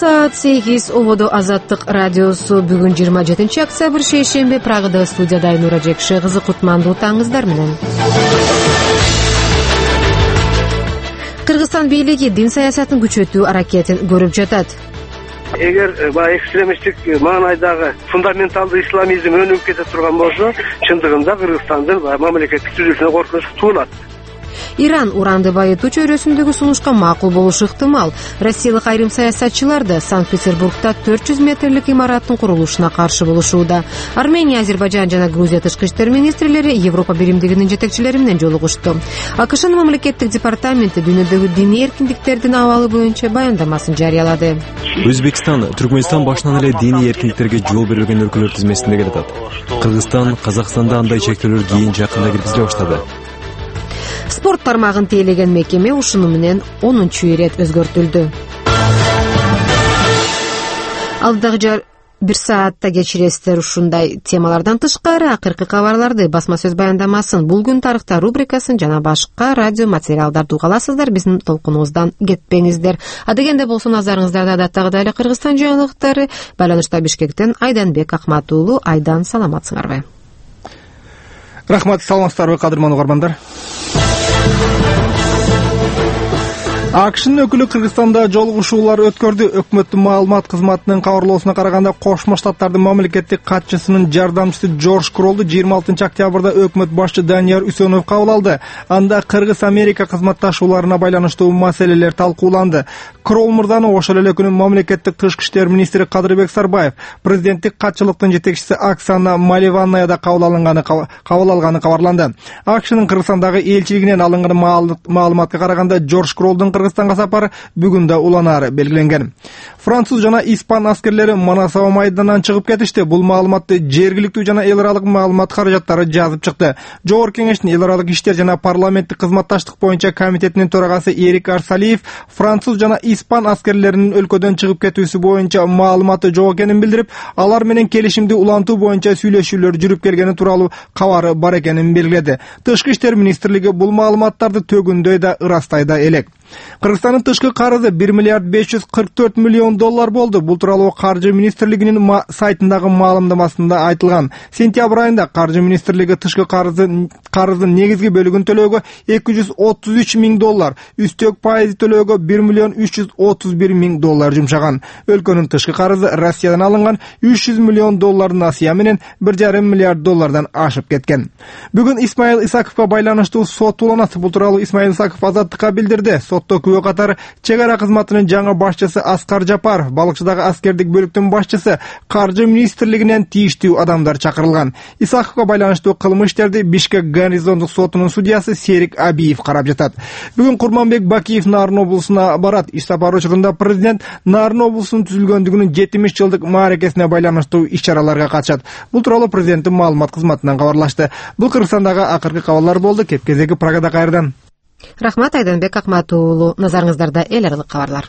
саат 8 ободо Азаттык радиосу. Бүгүн 27 октябрь шейшембе. Прагада студияда Айнура Жекше. Кызыкытмандуу таңыңыздар менен. Кыргызстан бийлиги дин саясатын күчөтүү аракетин көрүп жатат. Эгер баягы экстремисттик маанайдагы фундаменталдуу исламизм өнүгүп кете турган болсо, чындыгында Кыргызстандын мамлекеттик түзүлүшүнө коркунуч туулат. Иран уранды байытуу чөйрөсүндөгү сунушка макул болушу ыктымал. Россиялык айрым саясатчылар да Санкт-Петербургда 400 метрлик имараттын курулушуна каршы болушууда. Армения, Азербайжан жана Грузия тышкы иштер министрлери Европа биримдигинин жетекчилери менен жолугушту. АКШнын мамлекеттик департаменти дүйнөдөгү диний эркиндиктердин абалы боюнча баяндамасын жарыялады. Өзбекстан, Түркмөнстан башынан эле диний эркиндиктерге жол берилген өлкөлөр тизмесинде келатат. Кыргызстан, Казакстанда андай чектөөлөр кийин жакында киргизиле баштады. Спорт тармагын тейлеген мекеме ушуну менен 10-чу ирет өзгөртүлдү. Алдагы бир саатта кечиресиздер ушундай темалардан тышкары акыркы кабарларды, басма сөз баяндамасын, бул күн тарыхта рубрикасын жана башка радио материалдарды уга аласыздар. Биздин толкунубуздан кетпеңиздер. Адегенде болсо назарыңыздарда адаттагыдай эле Кыргызстан жаңылыктары. Байланышта Бишкектен Айданбек Акматуулу. Айдан, саламатсыңарбы? Рахмат, саламатсыздарбы кадырман угармандар. АКШнын өкүлү Кыргызстанда жолугушуулар өткөрдү. Өкмөттүн маалымат кызматынын кабарлоосуна караганда, Кошмо Штаттардын мамлекеттик катчысынын жардамчысы Джордж Кролду 26 октябрда өкмөт башчы Данияр Үсөнов кабыл алды. Анда Кыргыз-Америка кызматташууларына байланыштуу маселелер талкууланды. Крол мырзаны ошол эле күнү мамлекеттик тышкы иштер министри Кадырбек Сарбаев, президенттик катчылыктын жетекчиси Оксана Маливанная да кабыл алганы кабарланды. АКШнын Кыргызстандагы элчилигинен алынган маалыматка караганда, Джордж Кролдун Кыргызстанга сапары бүгүн да уланары белгиленген. Француз жана испан аскерлери Манасава майданынан чыгып кетишти. Бул маалыматты жергиликтүү жана эл аралык маалымат каражаттары жазып чыкты. Жогорку кеңештин эл аралык иштер жана парламенттик кызматташтык боюнча комитетинин төрагасы Эрик Арсалиев француз жана испан аскерлеринин өлкөдөн чыгып кетүүсү боюнча маалыматы жок экенин билдирип, алар менен келишимди улантуу боюнча сүйлөшүүлөр жүрүп келгени тууралуу кабары бар экенин белгиледи. Тышкы иштер министрлиги бул маалыматтарды төгүндөй да ырастай да элек. Кыргызстандын тышкы карызы 1 миллиард 544 миллион доллар болду. Бул тууралуу Каржы министрлигинин сайтындагы маалымдамасында айтылган. Сентябрь айында Каржы министрлиги тышкы карыздын негизги бөлүгүн төлөөгө 233 миң доллар, үстөк пайызы төлөөгө 1 миллион 331 миң доллар жумшаган. Өлкөнүн тышкы карызы Россиядан алынган 300 миллион доллардын асыя менен 1,5 миллиард доллардан ашып кеткен. Бүгүн Исмаил Исаковго байланыштуу сот уланат. Бул тууралуу Исмаил Исаков Азаттыкка билдирди. Сотто күбө катары чек ара кызматынын жаңы башчысы Аскар Жапаров, балыкчыдагы аскердик бөлүктүн башчысы, Каржы министрлигинен тийиштүү адамдар чакырылган. Исаковго байланыштуу кылмыш иштерди Бишкек гарнизондук сотунун судьясы Серик Абиев карап жатат. Бүгүн Курманбек Бакиев Нарын облусуна барат. Иш сапар учурунда президент Нарын облусунун түзүлгөндүгүнүн 70 жылдык мааракесине байланыштуу иш-чараларга катышат. Бул тууралуу президенттин маалымат кызматынан кабарлашты. Бул Кыргызстандагы акыркы кабарлар болду. Кепкезеги Прагада кайрадан. Рахмат, Айданбек Акматуулу. Назарыңыздарда эл аралык кабарлар.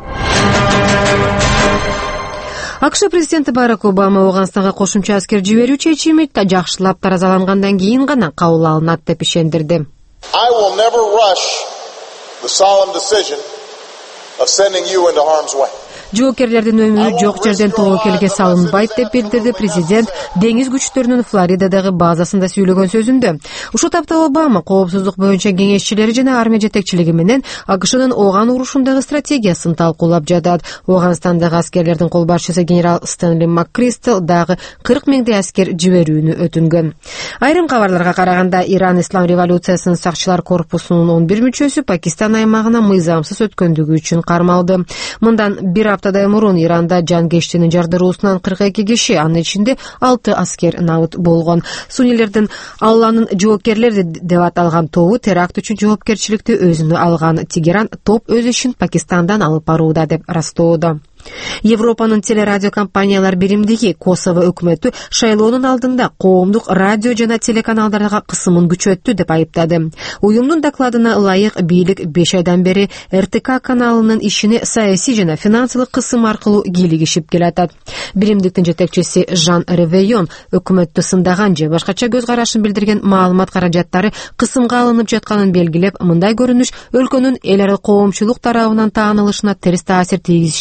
АКШ президенти Барак Обама Ооганстанга кошумча аскер жиберүү чечими жакшылап таразалангандан кийин гана кабыл алынат деп ишендирди. I will never rush the solemn decision of sending you into harm's way. Жоокерлердин өмүрү жок жерден тобокелге салынбайт деп билдирди президент деңиз күчтөрүнүн Флоридадагы базасында сүйлөгөн сөзүндө. Ушул тапта Обама коопсуздук боюнча кеңешчилери жана армия жетекчилиги менен АКШнын Ооган урушундагы стратегиясын талкуулап жатат. Ооганстандагы аскерлердин кол башчысы генерал Стенли Маккристел дагы 40 миңдей аскер жиберүүнү өтүнгөн. Айрым кабарларга караганда, Иран Ислам революциясынын сакчылар корпусунун 11 мүчөсү Пакистан аймагына мыйзамсыз өткөндүгү үчүн кармалды. Мындан бир аптадай мурун Иранда жангештинин жардыруусунан 42 киши, анын ичинде 6 аскер набыт болгон. Суннилердин Алланын жоокерлери деп аталган тобу теракт үчүн жоопкерчиликти өзүнө алган. Тегеран топ өз ишин Пакистандан алып барууда деп растоодо. Европанын телерадио компаниялар биримдиги Косово өкмөтү шайлоонун алдында коомдук радио жана телеканалдарга кысымын күчөттү деп айыптады. Уюмдун докладына ылайык бийлик 5 айдан бери РТК каналынын ишине саясий жана финансылык кысым аркылуу кийлигишип келатат. Биримдиктин жетекчиси Жан Ревейон өкмөттү сындаган же башкача көз карашын билдирген маалымат каражаттары кысымга алынып жатканын белгилеп, мындай көрүнүш өлкөнүн эл аралык коомчулук тарабынан таанылышына терс таасир тийгизиши ыктымал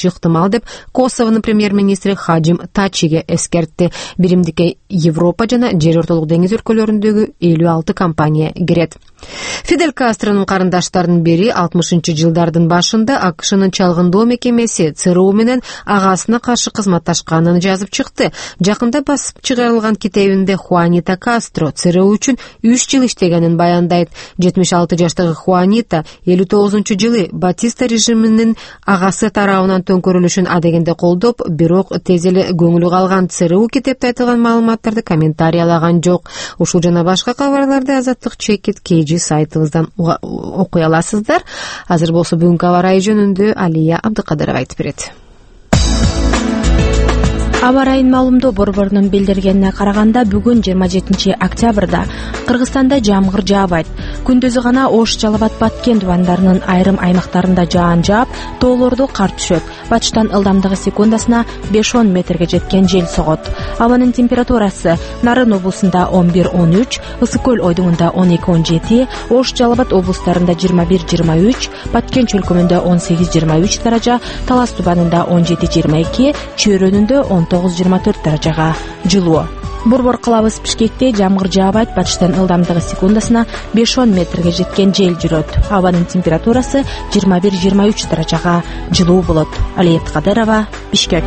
ыктымал деп Косовонун премьер-министри Хаджим Тачиге эскертти. Биримдикке Европа жана Жер ортолук деңиз өлкөлөрүндөгү 56 компания кирет. Фидель Кастронун карындаштарынын бири 60-жылдардын башында АКШнын чалгындоо мекемеси ЦРУ менен агасына каршы кызматташканын жазып чыкты. Жакында басып чыгарылган китебинде Хуанита Кастро ЦРУ үчүн 3 жыл иштегенин баяндайт. 76 жаштагы Хуанита 59-жылы Батиста режиминин агасы тарабынан төңкөрүлүшүн адегенде колдоп, бирок тез эле көңүлү калган. ЦРУ китепте айтылган маалыматтарды комментарийлаган жок. Ушул жана башка кабарларды Азаттык чекит KG сайтыбыздан окуй аласыздар. Азыр болсо бүгүнкү аба ырайы жөнүндө Алия Абдыкадырова айтып берет. Аба ырайын маалымдоо борборунун билдиргенине караганда, бүгүн 27 октябрда Кыргызстанда жамгыр жаабайт. Күндүзү гана Ош, Жалал Абад, Баткен тубандарынын айрым аймактарында жаан жаап, тоолордо кар түшөт. Батыштан ылдамдыгы секундасына 5-10 метрге жеткен жел согот. Абанын температурасы Нарын облусунда 11-13, Ысык көл ойдуңунда 12-17, Ош, Жалал Абад облустарында 21-23, Баткен чөлкөмүндө 18-23 даража, Талас тубанында 17-22, Чөйрөнүндө 19-24 даражага жылуу. Борбор кылабыз Бишкекте жамгыр жаабайт, батыштан ылдамдыгы секундасына 5-10 метрге жеткен жел жүрөт. Абанын температурасы 21-23 даражага жылуу болот. Алия Абдыкадырова, Бишкек.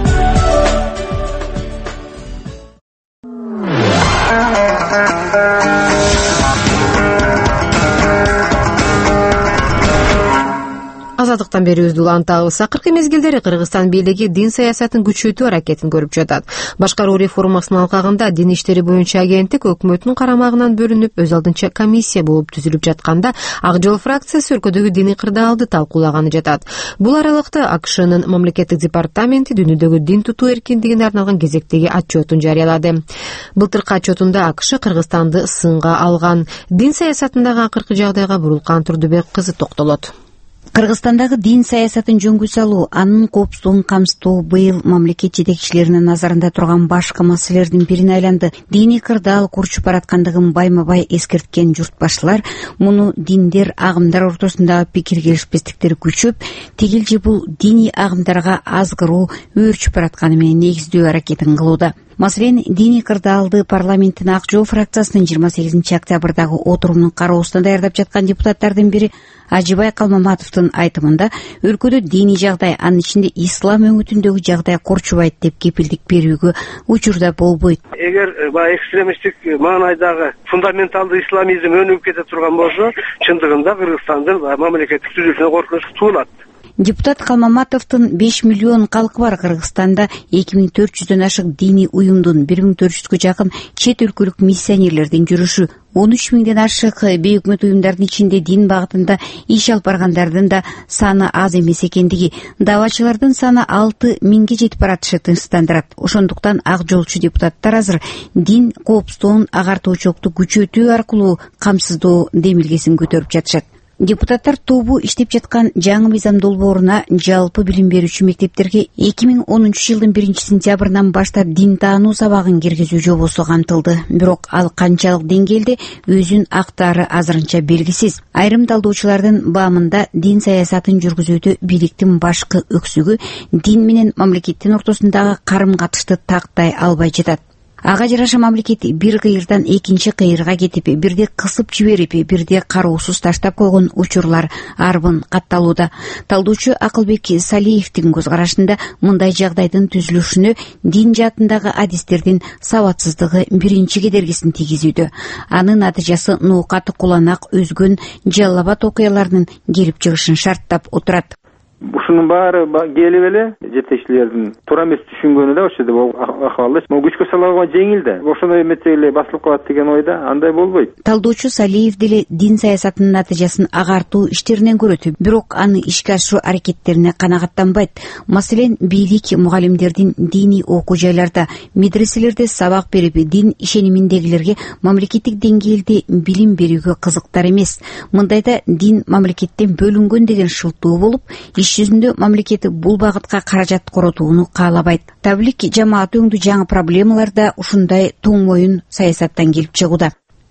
Азаттыктан берүүбүздү улантабыз. Акыркы мезгилдери Кыргызстан бийлиги дин саясатын күчөтүү аракетин көрүп жатат. Башкаруу реформасынын алкагында Дин иштери боюнча агенттик өкмөттүн карамагынан бөлүнүп, өз алдынча комиссия болуп түзүлүп жатканда, Ак жол фракциясы өлкөдөгү диний кырдаалды талкуулаганы жатат. Бул аралыкта АКШнын мамлекеттик департаменти дүйнөдөгү дин тутуу эркиндигине арналган кезектеги отчетун жарыялады. Былтыркы отчетунда АКШ Кыргызстанды сынга алган. Дин саясатындагы акыркы жагдайга Бурулкан Турдубек кызы токтолот. Кыргызстандагы дин саясатын жөнгө салуу, анын коопсуздугун камсыздоо быйыл мамлекет жетекчилеринин назарында турган башкы маселелердин бирине айланды. Диний кырдаал курчуп бараткандыгын байма-бай эскерткен журтбашчылар муну диндер, агымдар ортосундагы пикир келишпестиктер күчөп, тигил же бул диний агымдарга азгыруу өөрчүп баратканы менен негиздөө аракетин кылууда. Маселен, диний кырдаалды парламенттин Ак жол фракциясынын 28 октябрдагы отурумунун кароосуна даярдап жаткан депутаттардын бири Ажыбай Калмаматовдун айтымында, өлкөдө диний жагдай, анын ичинде ислам өңүтүндөгү жагдай корчубайт деп кепилдик берүүгө учурда болбойт. Эгер экстремисттик маанайдагы фундаменталдуу исламизм өнүгүп кете турган болсо, чындыгында Кыргызстандын мамлекеттик түзүлүшүнө коркунуч туулат. Депутат Калмаматовдун 5 миллион калкы бар Кыргызстанда 2400дөн ашык диний уюмдун 1400гө жакын чет өлкөлүк миссионерлердин жүрүшү, 13 миңден ашык бейөкмөт уюмдардын ичинде дин багытында иш алып баргандардын да саны аз эмес экендиги, давачылардын саны 6 миңге жетип баратышы тынчтандырат. Ошондуктан ак жолчу депутаттар азыр дин коопсуздугун агартуучулукту күчөтүү аркылуу камсыздоо демилгесин көтөрүп жатышат. Депутаттар тобу иштеп жаткан жаңы мыйзам долбооруна жалпы билим берүүчү мектептерге 2010 жылдын 1 сентябрынан баштап дин таануу сабагын киргизүү жобосу камтылды. Бирок ал канчалык деңгээлде өзүн актаары азырынча белгисиз. Айрым талдоочулардын баамында дин саясатын жүргүзүүдө бийликтин башкы өксүгү дин менен мамлекеттин ортосундагы карым-катышты тактай албай жатат. Ага жараша мамлекет бир кыйырдан экинчи кыйырга кетип, бирде кысып жиберип, бирде кароосуз таштап койгон учурлар арбын катталууда. Талдоочу Акылбек Салиевдин көз карашында мындай жагдайдын түзүлүшүнө дин жаатындагы адистердин сабатсыздыгы биринчи кедергисин тийгизүүдө. Анын натыйжасы ноокаты куланак өзгөн Жалал Абад окуяларынын келип чыгышын шарттап отурат. Ушунун баары келип эле жетекчилердин туура эмес түшүнгөнү да ошо деп акыбалда. Могу күчкө салууга жеңил да. Ошондой эметсе эле басылып калат деген ойда, андай болбойт. Талдоочу Салиев деле дин саясатынын натыйжасын агартуу иштеринен көрөт, бирок аны ишке ашыруу аракеттерине канагаттанбайт. Маселен, бийлик мугалимдердин диний окуу жайларда, медреселерде сабак берип, дин ишениминдегилерге мамлекеттик деңгээлде билим берүүгө кызыктар эмес. Мындайда дин мамлекеттен бөлүнгөн деген шылтоо болуп, жүзүндө мамлекет бул багытка каражат коротууну каалабайт. Таблик жамаат өңдүү жаңы проблемалар да ушундай тоң моюн саясаттан келип чыгууда.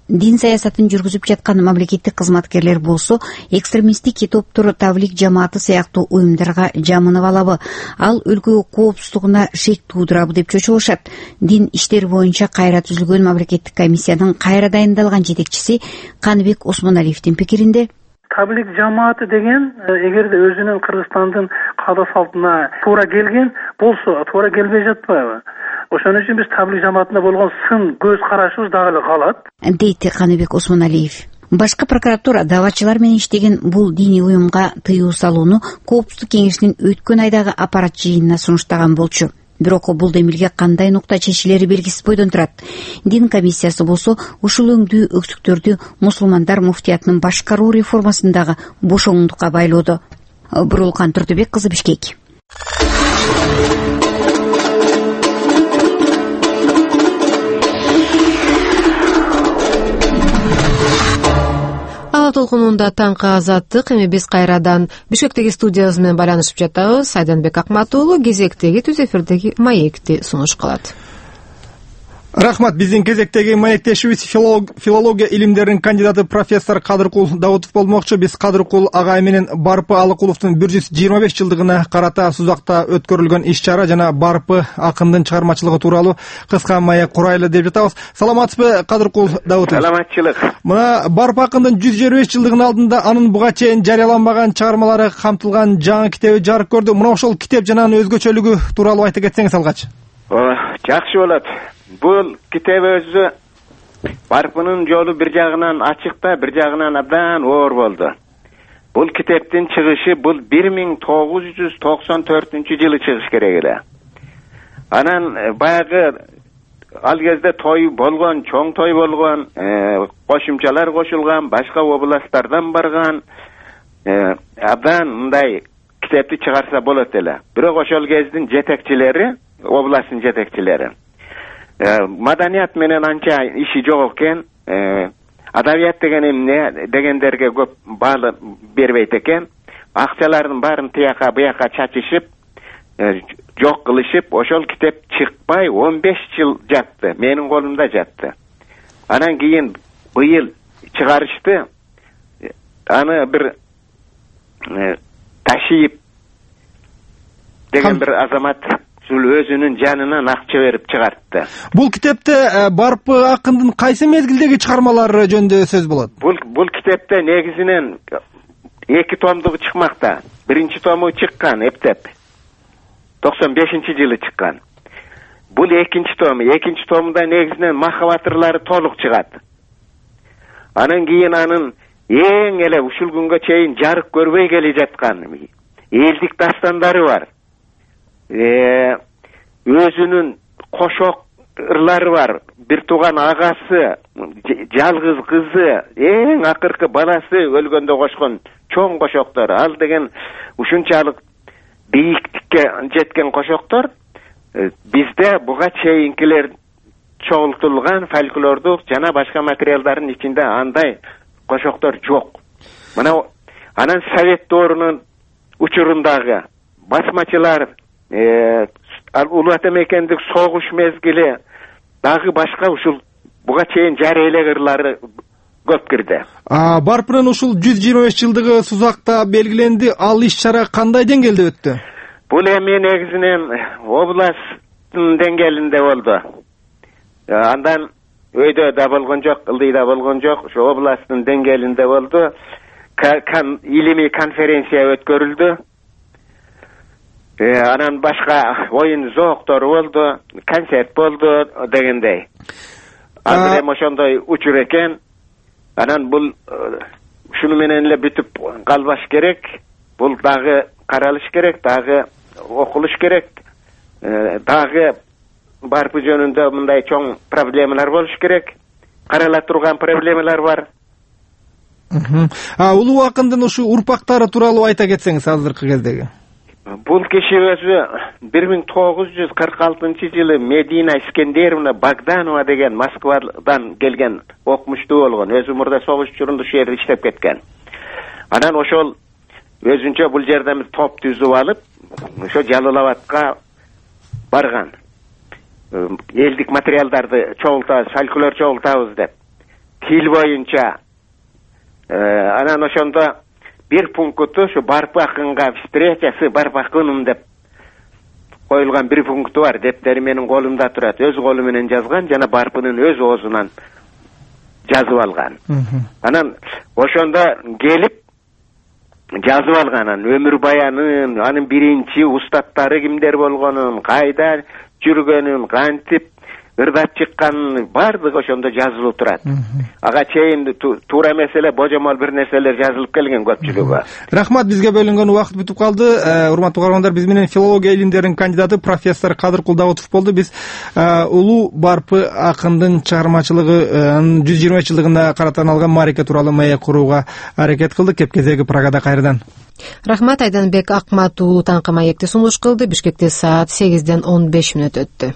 Дин саясатын жүргүзүп жаткан мамлекеттик кызматкерлер болсо экстремисттик топтор Тавлик жамааты сыяктуу уюмдарга жамынып алабы, ал өлкө коопсуздугуна шек туудурабы деп чочулушат. Дин иштери боюнча кайра түзүлгөн мамлекеттик комиссиянын кайра дайындалган жетекчиси Каныбек Осмоналиевдин пикиринде Тавлик жамааты деген эгерде өзүнүн Кыргызстандын каада салтына туура келген болсо, туура келбей жатпайбы? Ошон үчүн биз Тавлик жамаатында болгон сын көз карашыбыз дагы эле калат, дейт Каныбек Осмоналиев. Башкы прокуратура даватчылар менен иштеген бул диний уюмга тыюу салууну Коопсуздук кеңешинин өткөн айдагы аппарат жыйынына сунуштаган болчу. Бирок бул демилге кандай нукта чечилери белгисиз бойдон турат. Дин комиссиясы болсо ушул өңдүү өксүктөрдү мусулмандар муфтиятынын башкаруу реформасындагы бошоңдукка байлоодо. Бурулкан Турдубек кызы, Бишкек. Ала толкунунда таңкы азаттык, эми биз кайрадан Бишкектеги студиябыз менен байланышып жатабыз. Айданбек Акмат уулу кезектеги түз эфирдеги маекти сунуш кылат. Рахмат. Биздин кезектеги маектешибиз филология илимдеринин кандидаты профессор Кадыркул Даутов болмокчу. Биз Кадыркул агай менен Барпы Алыкуловдун 125 жылдыгына карата Сузакта өткөрүлгөн иш-чара жана Барпы акындын чыгармачылыгы тууралуу кыска маек курайлы деп жатабыз. Саламатсызбы, Кадыркул Даутов? Саламатчылык. Мына Барпы акындын 125 жылдыгынын алдында анын буга чейин жарыяланбаган чыгармалары камтылган жаңы китеби жарык көрдү. Мына ошол китеп жана анын өзгөчөлүгү тууралуу айта кетсеңиз алгач. Жакшы болот. Бул китеп өзү Барпынын жолу бир жагынан ачык да, бир жагынан абдан оор болду. Бул китептин чыгышы бул 1994-жылы чыгыш керек эле. Анан баягы ал кезде той болгон, чоң той болгон, кошумчалар кошулган, башка областтардан барган, абдан мындай китепти чыгарса болот эле. Бирок ошол кездин жетекчилери, областтын жетекчилери маданият менен анча иши жок экен, адабият деген эмне дегендерге көп баалы бербейт экен. Акчалардын баарын тияка буяка чачышып, жок кылышып, ошол китеп чыкпай 15 жыл жатты. Менин колумда жатты. Анан кийин быйыл чыгарышты. Аны бир Ташиев деген бир азамат өзүнүн жанынан акча берип чыгартты. Бул китепте Барпы акындын кайсы мезгилдеги чыгармалары жөнүндө сөз болот? Бул китепте негизинен 2 томдугу чыкмакта. Биринчи тому чыккан эптеп 95-жылы чыккан. Бул экинчи тому. Экинчи томунда негизинен махабат ырлары толук чыгат. Анан кийин анын эң эле ушул күнгө чейин жарык көрбөй келе жаткан элдик дастандары бар. Өзүнүн кошок ырлары бар. Бир тууган агасы, жалгыз кызы, эң акыркы баласы өлгөндө кошкон чоң кошоктор. Ал деген ушунчалык бийиктикке жеткен кошоктор. Бизде буга чейинкилер чогултулган фольклордук жана башка материалдардын ичинде андай кошоктор жок. Мына анан Совет доорунун учурундагы басмачылар, Улуу Ата Мекендик согуш мезгили дагы башка ушул буга чейин жары эле ырлары көп кирди. Барпынын ушул 125 жылдыгы Сузакта белгиленди. Ал иш-чара кандай деңгээлде өттү? Бул эми негизинен областтын деңгээлинде болду. Андан өйдө да болгон жок, ылдыйда болгон жок, ушу областтын деңгээлинде болду. Илимий конференция өткөрүлдү. Анан башка оюн зооктору болду, концерт болду дегендей. Азыр эми ошондой учур экен. Анан бул ушуну менен эле бүтүп калбаш керек. Бул дагы каралыш керек, дагы окулуш керек. Дагы Барпы жөнүндө мындай чоң проблемалар болуш керек. Карала турган проблемалар бар. Улуу акындын ушу урпактары тууралуу айта кетсеңиз азыркы кездеги. Бул киши өзү 1946-жылы Медина Искендеровна Богданова деген Москвадан келген окумуштуу болгон. Өзү мурда согуш учурунда ушул жерде иштеп кеткен. Анан ошол өзүнчө бул жерде топ түзүп алып, ошо Жалал-Абадка барган. Элдик материалдарды чогултабыз, фольклор чогултабыз деп. тил боюнча анан ошондо бир пункту ушу барпы акынга встречасы барпы акыным деп коюлган бир пункту бар. Дептери менин колумда турат. Өз колу менен жазган жана барпынын өз оозунан жазып алган. Анан ошондо келип жазып алган анын өмүр баянын, анын биринчи устаттары кимдер болгонун, кайда жүргөнүн, кантип ырдап чыкканын баардыгы ошондо жазылып турат. Ага чейин туура эмес эле божомол бир нерселер жазылып келген көпчүлүгү. Рахмат, бизге бөлүнгөн убакыт бүтүп калды. Урматтуу угармандар, биз менен филология илимдеринин кандидаты профессор Кадыр Кулдабутов болду. Биз улуу барпы акындын чыгармачылыгынын 120 жылдыгына карата алган маарика тууралуу маек курууга аракет кылдык. Кеп кезеги Прагада кайрадан. Рахмат. Айданбек Акмат улуу таңкы маекти сунуш кылды. Бишкекте саат 8:15 өттү.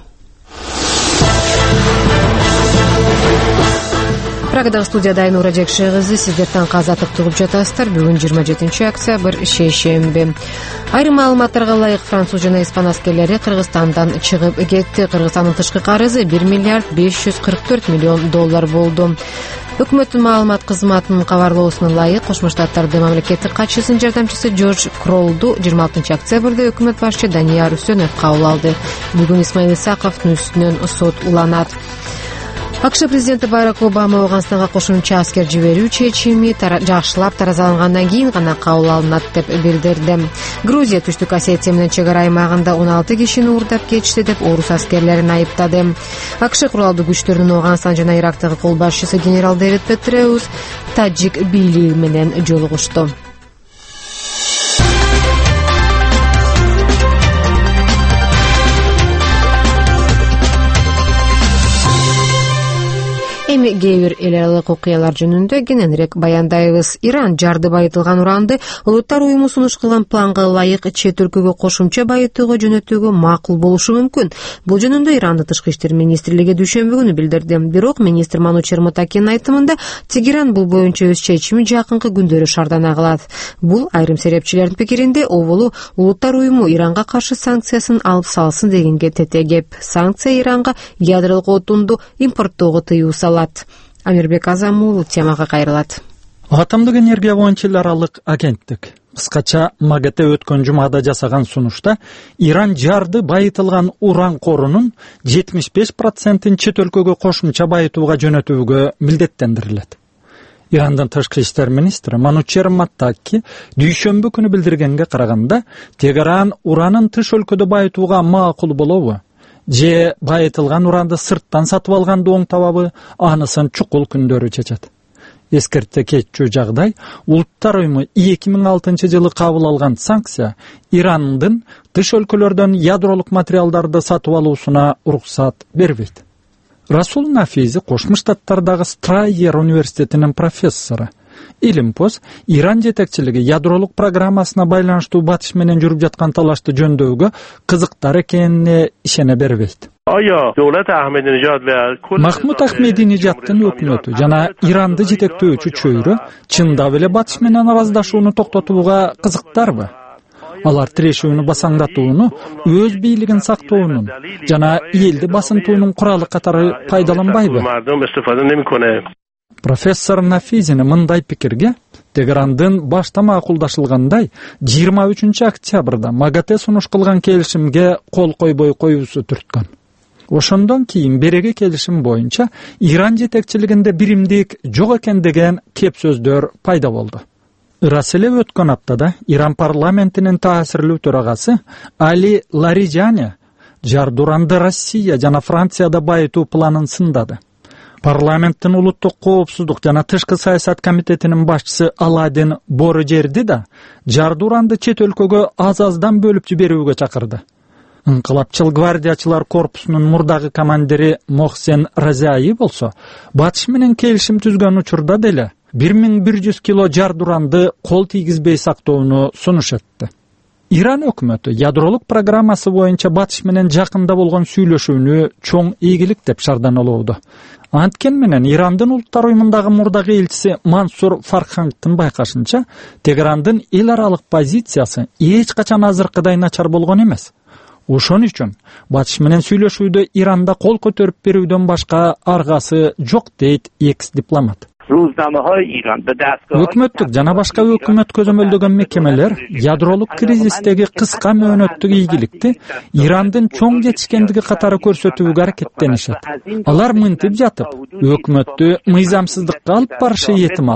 Прагадагы студияда Айнура Жекши кызы, сиздер таңкы азаттык тугуп жатасыздар. Бүгүн 27 октябрь шейшемби. Айрым маалыматтарга ылайык француз жана испан аскерлери Кыргызстандан чыгып кетти. Кыргызстандын тышкы карызы 1 миллиард 544 миллион доллар болду. Өкмөттүн маалымат кызматынын кабарлоосуна ылайык Кошмо Штаттардын мамлекеттик катчысынын жардамчысы Джордж Кролду 26 октябрда өкмөт башчы Данияр Үсөнов кабыл алды. Бүгүн Исмаил Исаковдун үстүнөн сот уланат. АКШ президенти Барак Обама Ауганстанга кошумча аскер жиберүү чечими жакшылап таразалангандан кийин гана кабыл алынат деп билдирди. Грузия Түштүк Осетия менен чек ара аймагында 16 кишини уурдап кетишти деп орус аскерлерин айыптады. АКШ куралдуу күчтөрүнүн Ауганстан жана Ирактагы кол башчысы генерал Дэвид Петреус таджик бийлиги менен жолугушту. Эми кээ бир эл аралык окуялар жөнүндө кененирээк баяндайбыз. Иран жарды байытылган уранды Улуттар уюму сунуш кылган планга ылайык чет өлкөгө кошумча байытууга жөнөтүүгө макул болушу мүмкүн. Бул жөнүндө Ирандын тышкы иштер министрлиги дүйшөмбү күнү билдирди. Бирок министр Манучер Мутакенин айтымында Тегеран бул боюнча өз чечими жакынкы күндөрү шаардана кылат. Бул айрым серепчилердин пикиринде оболу Улуттар уюму Иранга каршы санкциясын алып салсын дегенге тетегеп. Санкция Иранга ядролук отунду импорттоого тыюу салат. Амирбек Азамулов темага кайрылат. Атомдук энергия боюнча эл аралык агенттик кыскача МАГАТЭ өткөн жумада жасаган сунушта Иран жарды байытылган уран корунун 75%-ин чет өлкөгө кошумча байытууга жөнөтүүгө милдеттендирилет. Ирандын тышкы иштер министри Манучер Маттаки дүйшөмбү күнү билдиргенге караганда Тегеран уранын тыш өлкөдө байытууга макул болобу же байытылган уранды сырттан сатып алганды оң табабы, анысын чукул күндөрү чечет. Эскерте кетчү жагдай Улуттар уюму 2006 жылы кабыл алган санкция Ирандын тыш өлкөлөрдөн ядролук материалдарды сатып алуусуна уруксат бербейт. Расул Нафизи Кошмо Штаттардагы Страйер университетинин профессору. Илимпоз Иран жетекчилиги ядролук программасына байланыштуу батыш менен жүрүп жаткан талашты жөндөөгө кызыктар экенине ишене бербейт. Махмуд Ахмединежаддын өкмөтү жана Иранды жетектөөчү чөйрө чындап эле батыш менен араздашууну токтотууга кызыктарбы? Алар тирешүүнү басаңдатууну, өз бийлигин сактоонун жана элди басынтуунун куралы катары пайдаланбайбы? Профессор Нафизини мындай пикирге Тегерандын башта макулдашылгандай 23 октябрда МАГАТЭ сунуш кылган келишимге кол койбой коюусу түрткөн. Ошондон кийин береги келишим боюнча Иран жетекчилигинде биримдик жок экен деген кеп сөздөр пайда болду. Ырас эле өткөн аптада Иран парламентинин таасирлүү төрагасы Али Лариджани жарды уранды Россия жана Францияда байытуу планын сындады. Парламенттин улуттук коопсуздук жана тышкы саясат комитетинин башчысы Аладин Борожерди да жарды уранды чет өлкөгө аз-аздан бөлүп жиберүүгө чакырды. Инкылапчыл гвардиячылар корпусунун мурдагы командири Мохсен Разаи болсо, батыш менен келишим түзгөн учурда деле 1100 кило жарды уранды кол тийгизбей сактоону сунуш этти. Иран өкмөтү ядролук программасы боюнча батыш менен жакында болгон сүйлөшүүнү чоң ийгилик деп шаарданалоодо. Анткен менен Ирандын Улуттар уюмундагы мурдагы элчиси Мансур Фархангдын байкашынча, Тегерандын эл аралык позициясы эч качан азыркыдай начар болгон эмес. Ошон үчүн Батыш менен сүйлөшүүдө Иранда кол көтөрүп берүүдөн башка аргасы жок дейт экс-дипломат. Өкмөттүк жана башка өкмөт көзөмөлдөгөн мекемелер ядролук кризистеги кыска мөөнөттүк ийгиликти Ирандын чоң жетишкендиги катары көрсөтүүгө аракеттенишет. Алар мынтип жатып, өкмөттү мыйзамсыздыкка алып барышы ыктымал,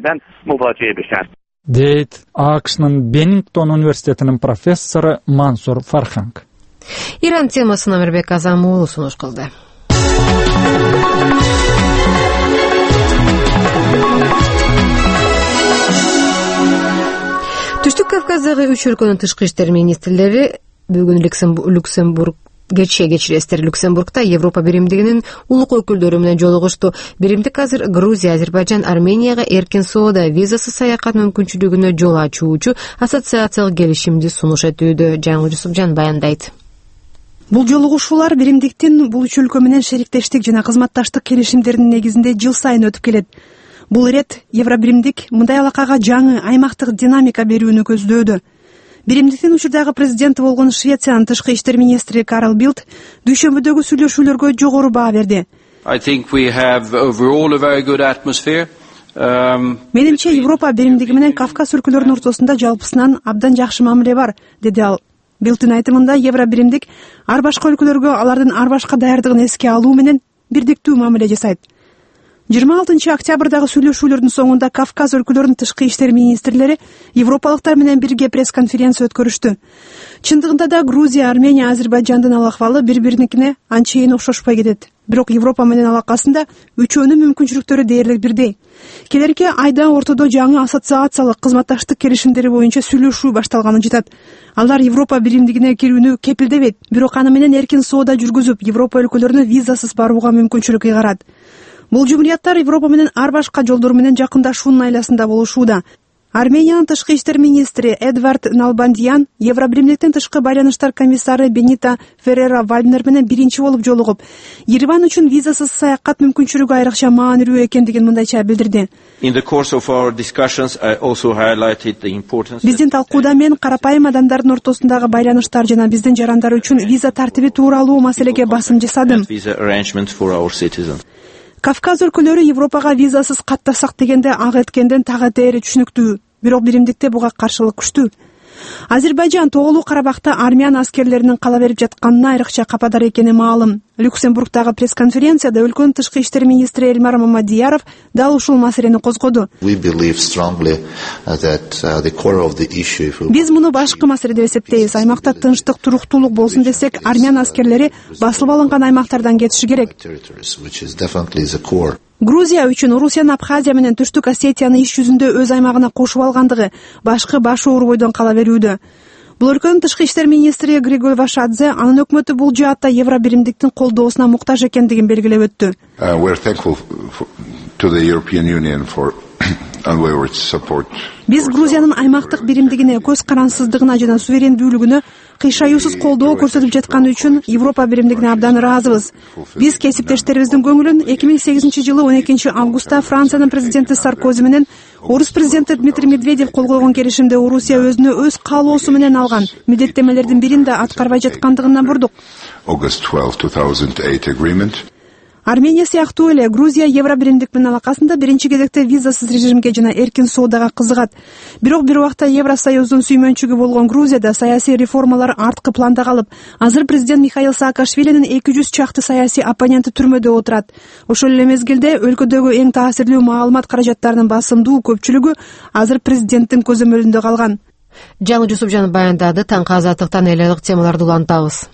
дейт АКШнын Беннингтон университетинин профессору Мансур Фарханг. Иран темасын Амирбек Азамуулу сунуш кылды. Түштүк Кавказдагы 3 өлкөнүн тышкы иштер министрлери бүгүн Люксембургда Европа биримдигинин улук өкүлдөрү менен жолугушту. Биримдик азыр Грузия, Азербайжан, Арменияга эркин соода, визасыз саякат мүмкүнчүлүгүнө жол ачуучу ассоциациялык келишимди сунуш этүүдө. Жаңыл Жусупжан баяндайт. Бул жолугушуулар биримдиктин бул 3 өлкө менен шериктештик жана кызматташтык келишимдеринин негизинде жыл сайын өтүп келет. Бул ирет Евробиримдик мындай алакага жаңы аймактык динамика берүүнү көздөдү. Биримдиктин учурдагы президенти болгон Швециянын тышкы иштер министри Карл Билд дүйшөмбүдөгү сүйлөшүүлөргө жогору баа берди. Менимче Европа биримдиги менен Кавказ өлкөлөрүнүн ортосунда жалпысынан абдан жакшы мамиле бар, деди ал. Билдин айтымында Евробиримдик ар башка өлкөлөргө алардын ар башка даярдыгын эске алуу менен бирдиктүү мамиле жасайт. 26 октябрдагы сүйлөшүүлөрдүн соңунда Кавказ өлкөлөрүнүн тышкы иштер министрлери европалыктар менен бирге пресс-конференция өткөрүштү. Чындыгында да Грузия, Армения, Азербайжандын ал акыбалы бири-бириникине анчейин окшошпой кетет. Бирок Европа менен алакасында үчөөнүн мүмкүнчүлүктөрү дээрлик бирдей. Келерки айда ортодо жаңы ассоциациялык кызматташтык келишимдери боюнча сүйлөшүү башталганы жатат. Алар Европа биримдигине кирүүнү кепилдебейт, бирок аны менен эркин соода жүргүзүп, Европа өлкөлөрүнө визасыз барууга мүмкүнчүлүк ыйгарат. Бул жумурияттар Европа менен ар башка жолдор менен жакындашуунун айласында болушууда. Армениянын тышкы иштер министри Эдвард Налбандиян Евробиримдиктин тышкы байланыштар комиссары Бенита Феррера Вальднер менен биринчи болуп жолугуп, Ереван үчүн визасыз саякат мүмкүнчүлүгү айрыкча маанилүү экендигин мындайча билдирди. Биздин талкууда мен карапайым адамдардын ортосундагы байланыштар жана биздин жарандар үчүн виза тартиби тууралуу маселеге басым жасадым. Кавказ өлкөлөрү Европага визасыз каттасак дегенде ак эткенден так этери түшүнүктүү, бирок биримдикте буга каршылык күчтүү. Азербайжан Тоголуу Карабакта армян аскерлеринин кала берип жатканына айрыкча кападар экени маалым. Люксембургдагы пресс-конференцияда өлкөнүн тышкы иштер министри Эльмар Мамадияров дал ушул маселени козгоду. Биз муну башкы маселе деп эсептейбиз. Аймакта тынчтык, туруктуулук болсун десек, армян аскерлери басылып алынган аймактардан кетиши керек. Грузия үчүн Орусиянын Абхазия менен Түштүк Осетияны иш жүзүндө өз аймагына кошуп алгандыгы башкы баш оорубойдон кала берүүдө. Бул өлкөнүн тышкы иштер министри Григорий Вашадзе анын өкмөтү бул жаатта Евробиримдиктин колдоосуна муктаж экендигин белгилеп өттү. Биз Грузиянын аймактык биримдигине, көз карансыздыгына жана суверендүүлүгүнө кыйшаюусуз колдоо көрсөтүп жатканы үчүн Европа биримдигине абдан ыраазыбыз. Биз кесиптештерибиздин көңүлүн 2008-жылы 12 августта Франциянын президенти Саркози менен орус президенти Дмитрий Медведев кол койгон келишимде Орусия өзүнө өз каалоосу менен алган милдеттемелердин бирин да аткарбай жаткандыгынан бурдук. Армения сыяктуу эле Грузия Евробиримдик менен алакасында биринчи кезекте визасыз режимге жана эркин соодага кызыгат. Бирок бир убакта Евросоюздун сүймөнчүгү болгон Грузияда саясий реформалар арткы планда калып, азыр президент Михаил Саакашвилинин 200 чакты саясий оппоненти түрмөдө отурат. Ошол эле мезгилде өлкөдөгү эң таасирлүү маалымат каражаттарынын басымдуу көпчүлүгү азыр президенттин көзөмөлүндө калган. Жаңыл Жусупжан баяндады. Таңкы азаттыктан эл айылык темаларды улантабыз.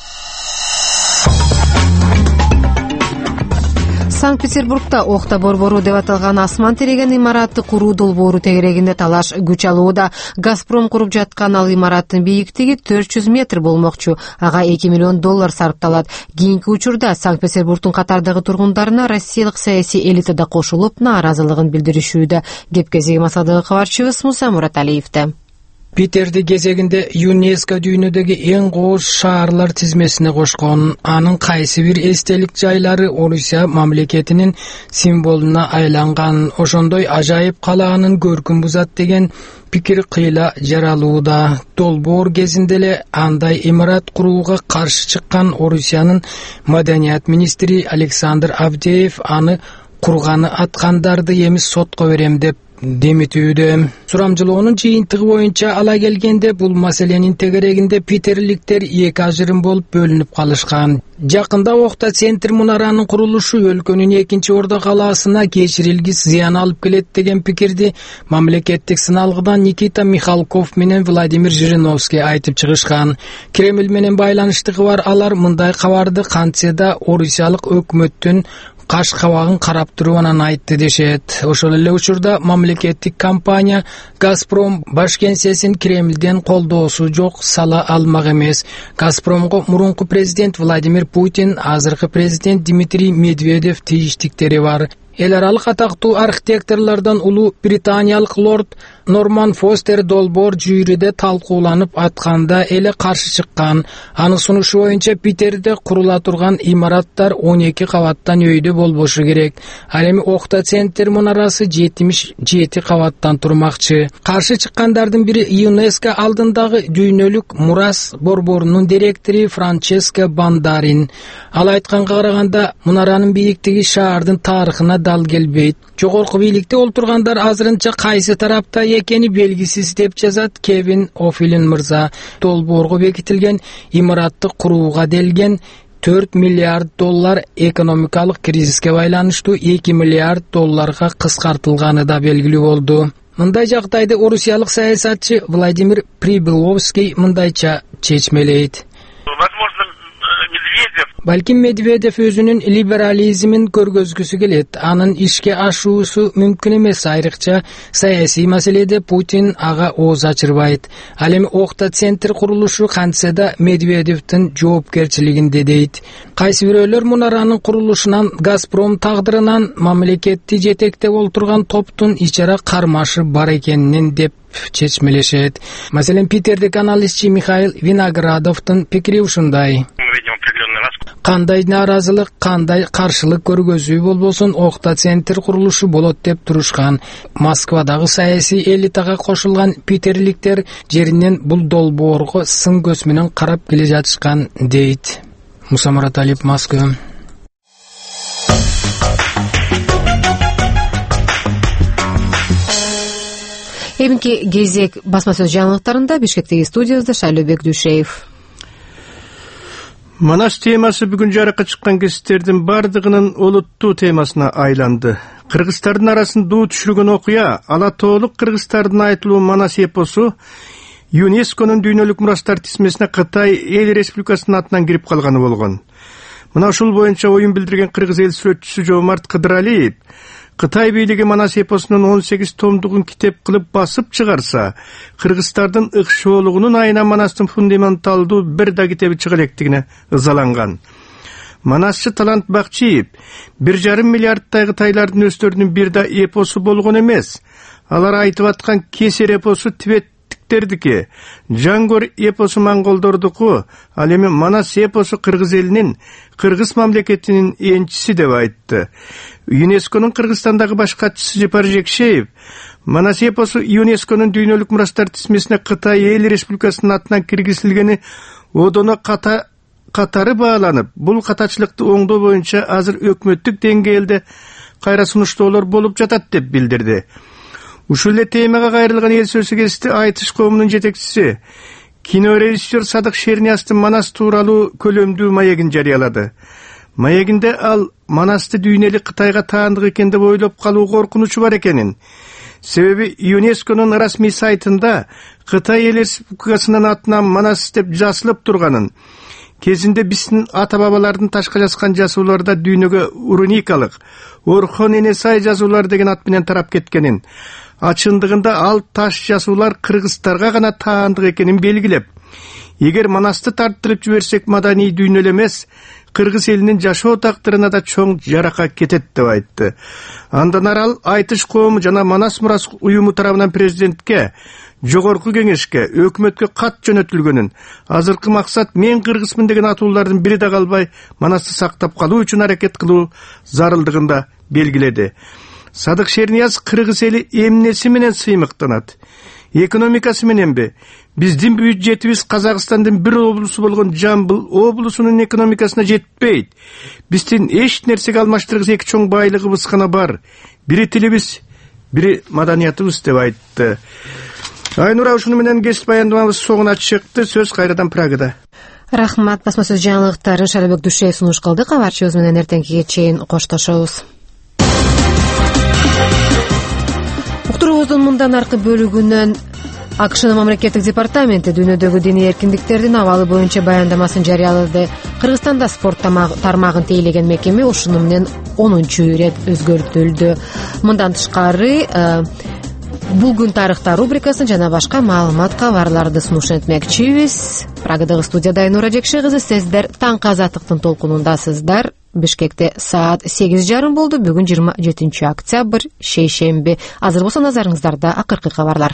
Санкт-Петербургда Окта борбору деп аталган асман тиреген имаратты куруу долбоору тегерегинде талаш күч алууда. Газпром куруп жаткан ал имараттын бийиктиги 400 метр болмокчу. Ага $2 миллион сарпталат. Кийинки учурда Санкт-Петербургдун катардагы тургундарына россиялык саясий элита да кошулуп, нааразылыгын билдиришүүдө. Кепкеси Масадагы кабарчыбыз Муса Мураталиевде. Питерди кезегинде ЮНЕСКО дүйнөдөгү эң кооз шаарлар тизмесине кошкон. Анын кайсы бир эстелик жайлары Орусия мамлекетинин символуна айланган. Ошондой ажайып калаанын көркүн бузат деген пикир кыйла жаралууда. Долбоор кезинде эле андай имарат курууга каршы чыккан Орусиянын маданият министри Александр Авдеев аны курганы аткандарды эмес сотко берем деп деметүүдө. Сурамжылоонун жыйынтыгы боюнча ала келгенде бул маселенин тегерегинде питерликтер эки ажырым болуп бөлүнүп калышкан. Жакында Окта центр мунаранын курулушу өлкөнүн экинчи Орда калаасына кечирилгис зыян алып келет деген пикирди мамлекеттик сыналгыдан Никита Михалков менен Владимир Жириновский айтып чыгышкан. Кремль менен байланыштыгы бар алар мындай кабарды кантсе да Орусиялык өкмөттүн каш кабагын карап турганын айтты дешет. Ошол эле учурда мамлекеттик компания Газпром баш кеңсесин Кремлден колдоосу жок сала алмак эмес. Газпромго мурунку президент Владимир Путин, азыркы президент Дмитрий Медведев тийиштиктери бар. Эл аралык атактуу архитекторлордон улуу британиялык лорд Норман Фостер долбоор жүйрүдө талкууланып атканда эле каршы чыккан. Анын сунушу боюнча Питерде курула турган имараттар 12 кабаттан өйдө болбошу керек. Ал эми Окта центр мунарасы 77 кабаттан турмакчы. Каршы чыккандардын бири ЮНЕСКО алдындагы дүйнөлүк мурас борборунун директору Франческо Бандарин. Ал айтканга караганда мунаранын бийиктиги шаардын тарыхына дал келбейт. Жогорку бийликте олтургандар азырынча кайсы тарапта экени белгисиз деп жазат Кевин О'Флинн мырза. Долбоорго бекитилген имаратты курууга делген $4 миллиард экономикалык кризиске байланыштуу $2 миллиард кыскартылганы да белгилүү болду. Мындай жагдайды орусиялык саясатчы Владимир Прибыловский мындайча чечмелейт. Балким Медведев өзүнүн либерализмин көргөзгүсү келет. Анын ишке ашуусу мүмкүн эмес, айрыкча саясий маселеде Путин ага ооз ачырбайт. Ал эми Окта центр курулушу кантсе да Медведевдин жоопкерчилигинде дейт. Кайсы бирөөлөр мунаранын курулушунан, Газпром тагдырынан мамлекетти жетектеп олтурган топтун ичара кармашы бар экенин деп чечмелешет. Маселен, Питердик анализчи Михаил Виноградовдун пикири ушундай. Кандай нааразылык, кандай каршылык көргөзүү болбосун Окта центр курулушу болот деп турушкан. Москвадагы саясий элитага кошулган питерликтер жеринен бул долбоорго сын көз менен карап келе жатышкан дейт. Муса Мураталиев, Москва. Эмки кезек басма сөз жаңылыктарында Бишкектеги студиябызда Шайлообек Дүйшеев. Манас темасы бүгүн жарыкка чыккан кесиптердин бардыгынын олуттуу темасына айланды. Кыргыздардын арасын дуу түшүргөн окуя Ала тоолук кыргыздардын айтылуу Манас эпосу ЮНЕСКОнун дүйнөлүк мурастар тизмесине Кытай эл республикасынын атынан кирип калганы болгон. Мына ушул боюнча оюн билдирген кыргыз эл сүрөтчүсү Жомарт Кыдыралиев Кытай бийлиги Манас эпосунун 18 томдугун китеп кылып басып чыгарса, кыргыздардын ыкшоолугунун айына Манастын фундаменталдуу бир да китеби чыга электигине ызаланган. Манасчы Талант Бакчиев 1,5 миллиардтай кытайлардын өстөрүнүн бир да эпосу болгон эмес. Алар айтып аткан Кесер эпосу тибеттиктердики, Жангор эпосу монголдордуку, ал эми Манас эпосу кыргыз элинин, кыргыз мамлекетинин энчиси деп айтты. ЮНЕСКОнун Кыргызстандагы баш катчысы Жапар Жекшеев Манас эпосу ЮНЕСКОнун дүйнөлүк мурастар тизмесине Кытай эл республикасынын атынан киргизилгени одоно катары бааланып, бул катачылыкты оңдоо боюнча азыр өкмөттүк деңгээлде кайра сунуштоолор болуп жатат деп билдирди. Ушул эле темага кайрылган эл сөзү кести Айтыш коомунун жетекчиси кинорежиссер Садык Шернияздын Манас тууралуу көлөмдүү маегин жарыялады. Маегинде ал Манасты дүйнөлүк Кытайга таандык экен деп ойлоп калуу коркунучу бар экенин. Себеби ЮНЕСКОнун расмий сайтында Кытай эл республикасынын атынан Манас деп жазылып турганын, кезинде биздин ата-бабалардын ташка жазган жазууларда дүйнөгө уруникалык Орхон Энесай жазуулар деген ат менен тарап кеткенин, ачындыгында ал таш жазуулар кыргыздарга гана таандык экенин белгилеп, эгер Манасты тарттырып жиберсек маданий дүйнөлө эмес, кыргыз элинин жашоо тактырына да чоң жарака кетет деп айтты. Андан арал Айтыш коому жана Манас мурас уюму тарабынан президентке жогорку кеңешке, өкмөткө кат жөнөтүлгөнүн. Азыркы максат мен кыргызмын деген атуулардын бири да калбай, манасты сактап калуу үчүн аракет кылуу зарылдыгын да белгиледи. Садык Шернияз кыргыз эли эмнеси менен сыймыктанат? Экономикасы мененби? Биздин бюджетибиз Казакстандын бир облусу болгон Жамбыл облусунун экономикасына жетпейт. Биздин эч нерсеге алмаштыргыс эки чоң байлыгыбыз гана бар. Бири тилибиз, бири маданиятыбыз деп айтты. Айнура, ушуну менен кесип баяндамабыз соңуна чыкты. Сөз кайрадан Прагада. Рахмат. Басма сөз жаңылыктары Шарабек Душеев сунуш кылды. Кабарчыбыз менен эртеңкиге чейин коштошобуз. Уктуруубуздун мындан аркы бөлүгүнөн АКШнын мамлекеттик департаменти дүйнөдөгү диний эркиндиктердин абалы боюнча баяндамасын жарыялады. Кыргызстанда спорт тармагын тейлеген мекеме ушуну менен 10-чу ирет өзгөртүлдү. Мындан тышкары бул күн тарыхта рубрикасын жана башка маалымат кабарларды сунуш этмекчибиз. Прагадагы студияда Айнура Жекше кызы, сиздер таңкы азаттыктын толкунундасыздар. Бишкекте саат 8:30 болду. Бүгүн 27 октябрь, шейшемби. Азыр болсо назарыңыздарда акыркы кабарлар.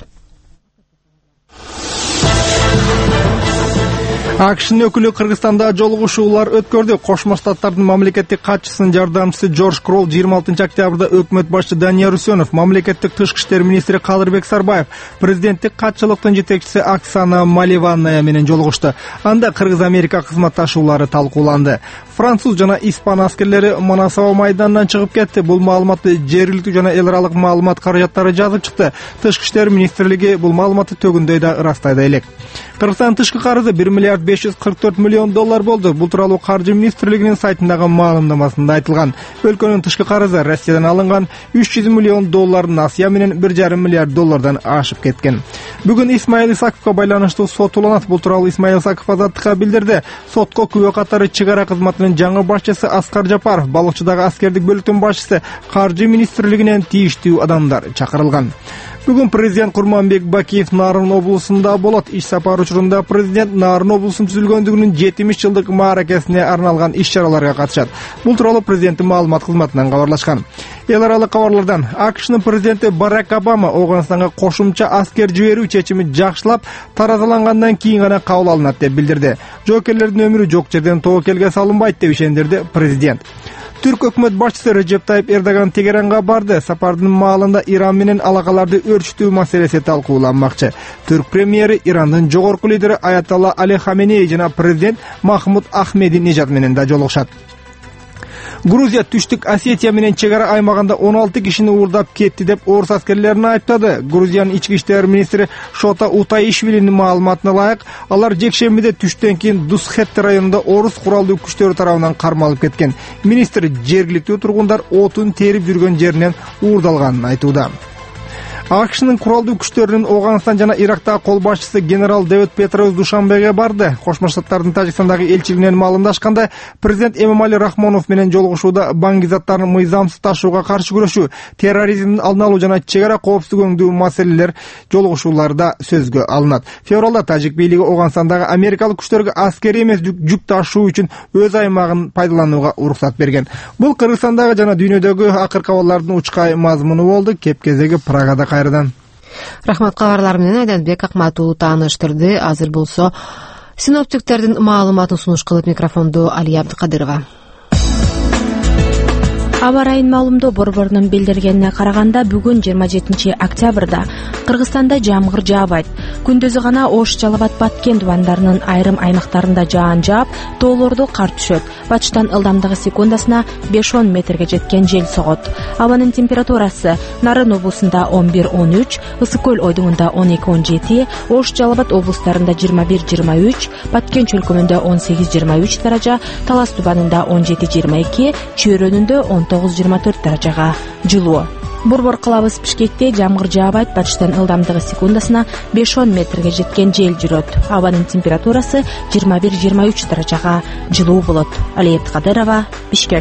АКШнын өкүлү Кыргызстанда жолугушуулар өткөрдү. Кошмо Штаттардын мамлекеттик катчысынын жардамчысы Джордж Кролл 26 октябрда өкмөт башчы Дания Русенов, мамлекеттик тышкы иштер министри Кадырбек Сарбаев, президенттик катчылыктын жетекчиси Оксана Маливанная менен жолугушту. Анда Кыргыз-Америка кызматташуулары талкууланды. Француз жана испан аскерлери Манасао майданынан чыгып кетти. Бул маалыматты жергиликтүү жана эл аралык маалымат каражаттары жазып чыкты. Тышкы иштер министрлиги бул маалыматты төгүндөй да ырастайт элек. Кыргызстан тышкы карызы 1 миллиард 544 миллион доллар болду. Бул тууралуу Каржы министрлигинин сайтындагы маалымдамасында айтылган. Өлкөнүн тышкы карызы Россиядан алынган 300 миллион доллардын Асия менен 1,5 миллиард доллардан ашып кеткен. Бүгүн Исмаил Исаковго байланыштуу сотуланат. Бул тууралуу Исмаил Исаков азаттыкка билдирди. Сотко күбө катары чек ара кызматынын жаңы башчысы Аскар Жапаров, балыкчыдагы аскердик бөлүктүн башчысы, Каржы министрлигинен тийиштүү адамдар чакырылган. Бүгүн президент Курманбек Бакиев Нарын облусунда болот. Иш сапар учурунда президент Нарын облусунун түзүлгөндүгүнүн 70 жылдык мааракесине арналган иш-чараларга катышат. Бул тууралуу президенттин маалымат кызматынан кабарлашкан. Эл аралык кабарлардан АКШнын президенти Барак Обама Ооганстанга кошумча аскер жиберүү чечими жакшылап, таразалангандан кийин гана кабыл алынат деп билдирди. Жоокерлердин өмүрү жок жерден тобокелге салынбайт деп ишендирди президент. Түрк өкмөт башчысы Режеп Тайип Эрдоган Тегеранга барды. Сапардын маалында Иран менен алакаларды өрчүтүү маселеси талкууланмакчы. Түрк премьери Ирандын жогорку лидери Аятолла Али Хаменеи жана президент Махмуд Ахмеди Нежат менен да жолугушат. Грузия Түштүк Осетия менен чек ара аймагында 16 кишини уурдап кетти деп орус аскерлерин айыптады. Грузиянын ички иштер министри Шота Утаишвилинин маалыматына ылайык, алар жекшембиде түштөн кийин Дусхетте районунда орус куралдуу күчтөрү тарабынан кармалып кеткен. Министр жергиликтүү тургундар отун терип жүргөн жеринен уурдалганын айтууда. АКШнын куралдуу күчтөрүнүн Ооганстан жана Ирактагы кол башчысы генерал Дэвид Петроус Душанбеге барды. Кошмо Штаттардын Тажикстандагы элчилигинен маалымдашканда, президент Эмомали Рахмонов менен жолугушууда баңгизаттарын мыйзамсыз ташууга каршы күрөшүү, терроризмдин алдын алуу жана чек ара коопсуздугундуу маселелер жолугушууларда сөзгө алынат. Февралда тажик бийлиги Ооганстандагы америкалык күчтөргө аскерий эмес жүк ташуу үчүн өз аймагын пайдаланууга уруксат берген. Бул Кыргызстандагы жана дүйнөдөгү акыркы абалдардын учкай мазмуну болду. Кеп кезеги Прагада. Рахмат, кабарлар менен Айданбек Акматуу тааныштырды. Азыр болсо синоптиктердин маалыматын сунуш кылып микрофонду Алия Абдыкадырова. Аба ырайын маалымдоо борборунун билдиргенине караганда, бүгүн 27 октябрда Кыргызстанда жамгыр жаабайт. Күндүзү гана Ош, Жалал Абад, Баткен дубандарынын айрым аймактарында жаан жаап, тоолордо кар түшөт. Батыштан ылдамдыгы секундасына 5-10 метрге жеткен жел согот. Абанын температурасы Нарын облусунда 11-13, Ысык көл ойдуңунда 12-17, Ош, Жалал Абад облустарында 21-23, Баткен чөлкөмүндө 18-23 даража, Талас дубанында 17-22, Чөйрөнүндө 19-24 даражага жылуу. Борбор кылабыз Бишкекте жамгыр жаабайт, батыштан ылдамдыгы секундасына 5-10 метрге жеткен жел жүрөт. Абанын температурасы 21-23 даражага жылуу болот. Алия Абдыкадырова, Бишкек.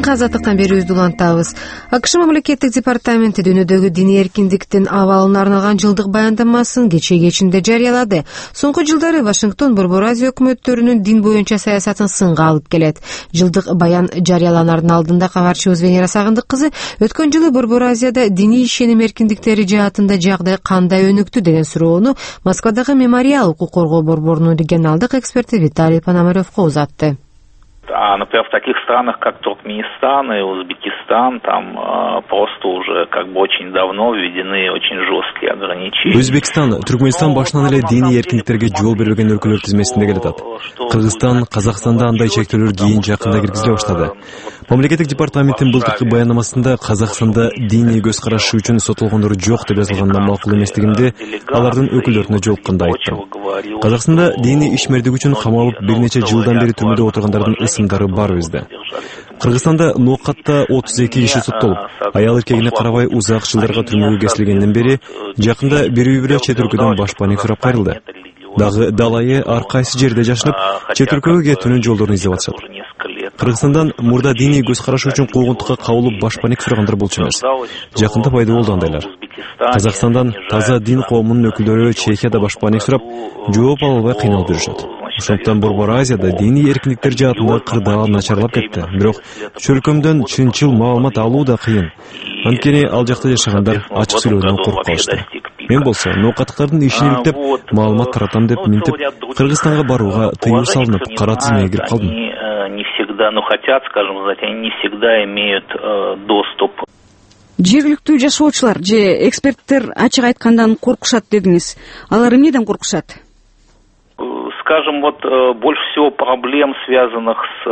Дагы азаттыктан берүүбүздү улантабыз. АКШ мамлекеттик департаменти дүйнөдөгү диний эркиндиктин абалына арналган жылдык баяндамасын кечинде жарыялады. Соңку жылдары Вашингтон Борбор Азия өкмөттөрүнүн дин боюнча саясатын сынга алып келет. Жылдык баян жарыяланаардын алдында кабарчыбыз Венера Сагындык кызы өткөн жылы Борбор Азияда диний ишеним эркиндиктери жаатында жагдай кандай өнүктү деген суроону Москвадагы Мемориал укук коргоо борборунун регионалдык эксперти Виталий Пономаревго узатты. Например, в таких странах, как Туркменистан и Узбекистан, там просто уже как бы очень давно введены очень жесткие ограничения. Өзбекстан, Түркменстан башынан эле диний эркиндиктерге жол бербеген өлкөлөр тизмесинде келатат. Кыргызстан, Казакстанда андай чектөөлөр кийин жакында киргизиле баштады. Мамлекеттик департаменттин былтыркы баяндамасында Казакстанда диний көз карашы үчүн соттолгондор жок деп жазылгандан макул эместигимди алардын өкүлдөрүнө жолукканда айттым. Казакстанда диний ишмердик үчүн камалып бир нече жылдан бери түрмөдө отургандардын ысымдары бар бизде. Кыргызстанда Ноокатта 32 киши соттолуп, аял эркегине карабай узак жылдарга түрмөгө кесилгенден бери жакында бирөө чет өлкөдөн башпаник сурап кайрылды. Дагы далайы ар кайсы жерде жашынып, чет өлкөгө кетүүнүн жолдорун издеп атышат. Кыргызстандан мурда диний көз карашы үчүн куугунтукка кабылып башпаник сурагандар болчу эмес. Жакында пайда болду андайлар. Казакстандан таза дин коомунун өкүлдөрү Чехияда башпаник сурап, жооп ала албай кыйналып жүрүшөт. Ошондуктан Борбор Азияда диний эркиндиктер жаатында кырдаал начарлап кетти. Бирок чөлкөмдөн чынчыл маалымат алуу да кыйын. Анткени ал жакта жашагандар ачык сүйлөүүдөн коркуп калышты. Мен болсо ноокаттыктардын ишин иликтеп, маалымат таратам деп минтип, Кыргызстанга барууга тыюу салынып, кара тизмеге кирип калдым. Не всегда, но хотят, скажем, они не всегда имеют доступ. Жергиликтүү жашоочулар же эксперттер ачык айткандан коркушат дедиңиз. Алар эмнеден коркушат? Скажем, больше всего проблем, связанных с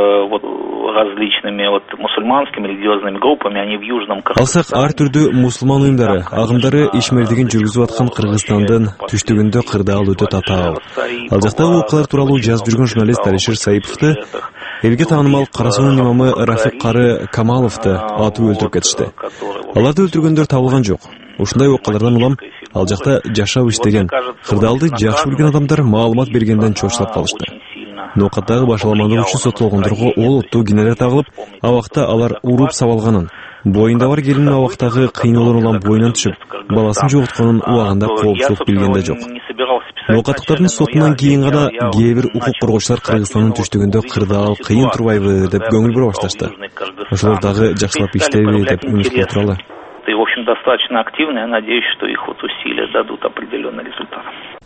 различными мусульманскими религиозными группами, они в Южном Кыргызстане. Алсак ар түрдүү мусулман уюмдары, агымдары ишмердигин жүргүзүп аткан Кыргызстандын түштүгүндө кырдаал өтө татаал. Ал жактагы окуялар тууралуу жазып жүргөн журналист Алишер Саиповду, элге таанымал Карасуунун имамы Рафик Кары Камаловду атып өлтүрүп кетишти. Аларды өлтүргөндөр табылган жок. Ушундай окуялардан улам ал жакта жашап иштеген, кырдаалды жакшы билген адамдар маалымат бергенден чочулап калышты. Ноокаттагы башаламандык үчүн соттолгондорго олоттуу кинелер тагылып, абакта алар уруп сабалганын, боюнда бар келинин абактагы кыйноолор улам боюнан түшүп, баласын жоготконун убагында коопсуздук билген да жок. Ноокаттыктардын сотунан кийин гана кээ бир укук коргоочулар Кыргызстандын түштүгүндө кырдаал кыйын турбайбы деп көңүл бура башташты. Ошолор дагы жакшылап иштейби деп үмүт кылып туралы. И, в общем, достаточно активны. Я надеюсь, что их усилия дадут определенный результат.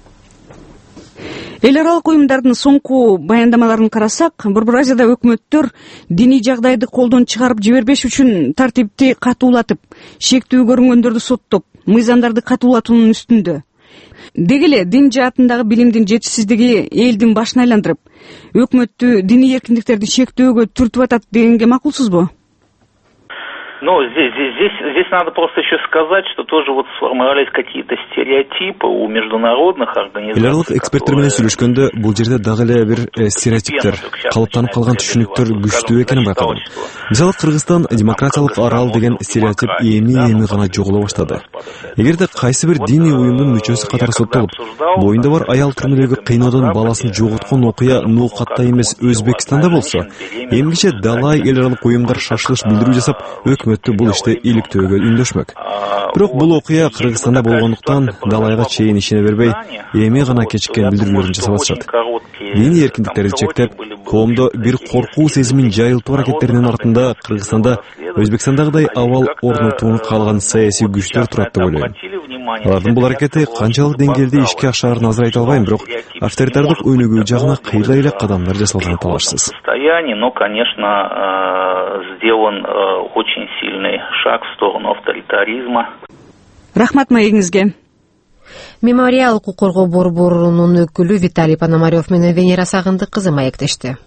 Эл аралык уюмдардын соңку баяндамаларын карасак, Борбор Азияда өкмөттөр диний жагдайды колдон чыгарып жибербеш үчүн тартипти катуулатып, шектүү көрүнгөндөрдү соттоп, мыйзамдарды катуулатуунун үстүндө. Деги эле дин жаатындагы билимдин жетишсиздиги элдин башын айландырып, өкмөттү диний эркиндиктерди шектөөгө түртүп атат дегенге макулсузбу? Ну, здесь надо просто еще сказать, что тоже сформировались какие-то стереотипы у международных организаций. Эл аралык эксперттер менен сүйлөшкөндө бул жерде дагы эле бир стереотиптер, калыптанып калган түшүнүктөр күчтүү экенин байкадым. Мисалы, Кыргызстан демократиялык арал деген стереотип эми гана жоголо баштады. Эгерде кайсы бир диний уюмдун мүчөсү катары соттолуп, боюнда бар аял түрмөдөгү кыйноодон баласын жоготкон окуя Ноокатта эмес Өзбекстанда болсо, эмгиче далай эл аралык уюмдар шашылыш билдирүү жасап, өкмөттү бул иште иликтөөгө үндөшмөк. Бирок бул окуя Кыргызстанда болгондуктан далайга чейин ишине бербей, эми гана кечиккен билдирүүлөрүн жасап атышат. Диний эркиндиктерди чектеп, коомдо бир коркуу сезимин жайылтуу аракеттеринин артында Кыргызстанда Өзбекстандагыдай абал орнотууну каалаган саясий күчтөр турат деп ойлойм. Алардын бул аракети канчалык деңгээлде ишке ашаарын азыр айта албайм, бирок авторитардык өнүгүү жагына кыйла эле кадамдар жасалганы талашсыз. Но, конечно, сделан очень сильный шаг в сторону авторитаризма. Рахмат маегиңизге. Мемориал укук коргоо борборунун өкүлү Виталий Пономарев менен Венера Сагындык кызы маектешти.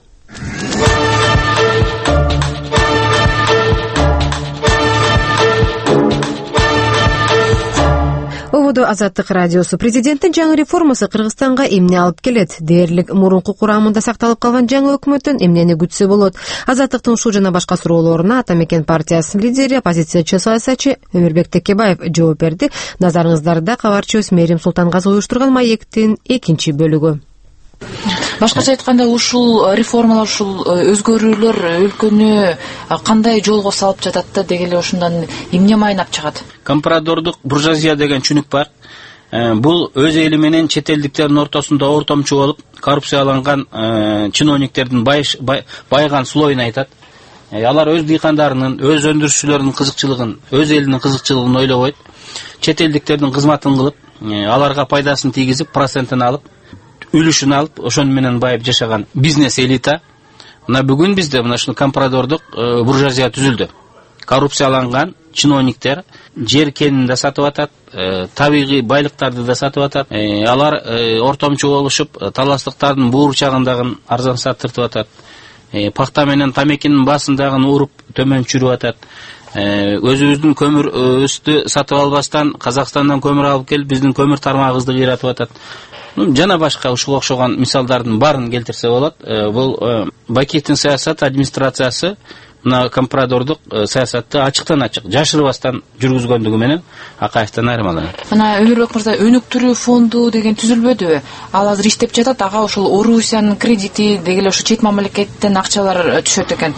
Ободо Азаттык радиосу. Президенттин жаңы реформасы Кыргызстанга эмне алып келет? Дээрлик мурунку курамында сакталып калган жаңы өкмөттөн эмнени күтсө болот? Азаттыктын ушул жана башка суроолоруна Ата Мекен партиясынын лидери, оппозициячы саясатчы Өмүрбек Текебаев жооп берди. Назарыңыздарда кабарчыбыз Мерим Султангазы уюштурган маектин экинчи бөлүгү. Башкача айтканда ушул реформалар, ушул өзгөрүүлөр өлкөнү кандай жолго салып жатат да деги эле ошондон эмне майнап чыгат? Компрадордук буржуазия деген чүнүк бар. Бул өз эли менен чет элдиктердин ортосунда ортомчу болуп, коррупцияланган чиновниктердин байыган слоюн айтат. Алар өз дыйкандарынын, өз өндүрүшчүлөрүнүн кызыкчылыгын, өз элинин кызыкчылыгын ойлобойт. Чет элдиктердин кызматын кылып, аларга пайдасын тийгизип, процентин алып, үлүшүн алып, ошон менен байып жашаган бизнес элита. Мына бүгүн бизде мына ушул компрадордук буржуазия түзүлдү. Коррупцияланган чиновниктер жер кенин да сатып атат, табигый байлыктарды да сатып атат. Алар ортомчу болушуп, таластыктардын буурчагындагы арзан сатыртып атат. Пахта менен тамекинин басындагын уруп төмөн чүрүп атат. Өзүбүздүн көмүрүбүздү сатып албастан Казакстандан көмүр алып келип, биздин көмүр тармагыбызды кыйратып атат. Жана башка ушуга окшогон мисалдардын баарын келтирсе болот. Бул Бакиевдин саясат администрациясы мына компрадордук саясатты ачыктан ачык, жашырбастан жүргүзгөндүгү менен Акаевден айырмаланат. Мына Өмүрбек мырза, өнүктүрүү фонду деген түзүлбөдүбү? Ал азыр иштеп жатат, ага ошол Орусиянын кредити деги эле ошо чет мамлекеттен акчалар түшөт экен.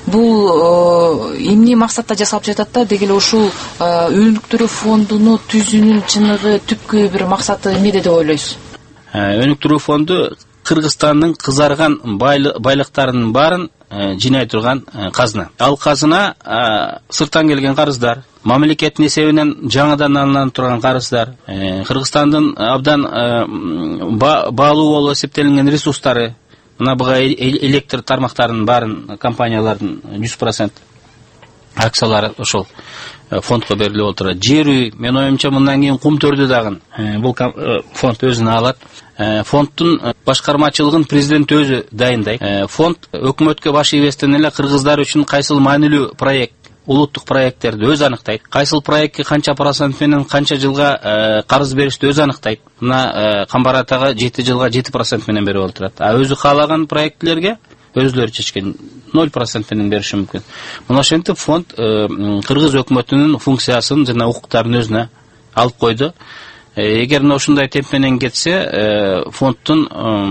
Бул эмне максатта жасалып жатат да деги эле ушул өнүктүрүү фондуну түзүүнүн чыныгы түпкү бир максаты эмнеде деп ойлойсуз? Өнүктүрүү фонду Кыргызстандын кызарган байлыктарынын баарын жинай турган казына. Ал казына сырттан келген карыздар, мамлекеттин эсебинен жаңыдан алынып турган карыздар, Кыргызстандын абдан баалуу болуп эсептелинген ресурстары, мына буга электр тармактарынын баарын компаниялардын 100% акциялары ошол фондко берилип отурат. Жер үй, мен оюмча мындан кийин кум төрдү дагы бул фонд өзүнө алат. Фонддун башкармачылыгын президент өзү дайындайт. Фонд өкмөткө баш ийбестен эле кыргыздар үчүн кайсыл маанилүү проект, улуттук проекттерди өзү аныктайт. Кайсыл проектке канча процент менен канча жылга карыз беришти өзү аныктайт. Мына Камбар атага 7 жылга 7% менен берип отурат. Өзү каалаган проектлерге өзүлөрү чечкен 0% менен бериши мүмкүн. Мына ошентип фонд кыргыз өкмөтүнүн функциясын жана укуктарын өзүнө алып койду. Эгер ушундай темп менен кетсе, фонддун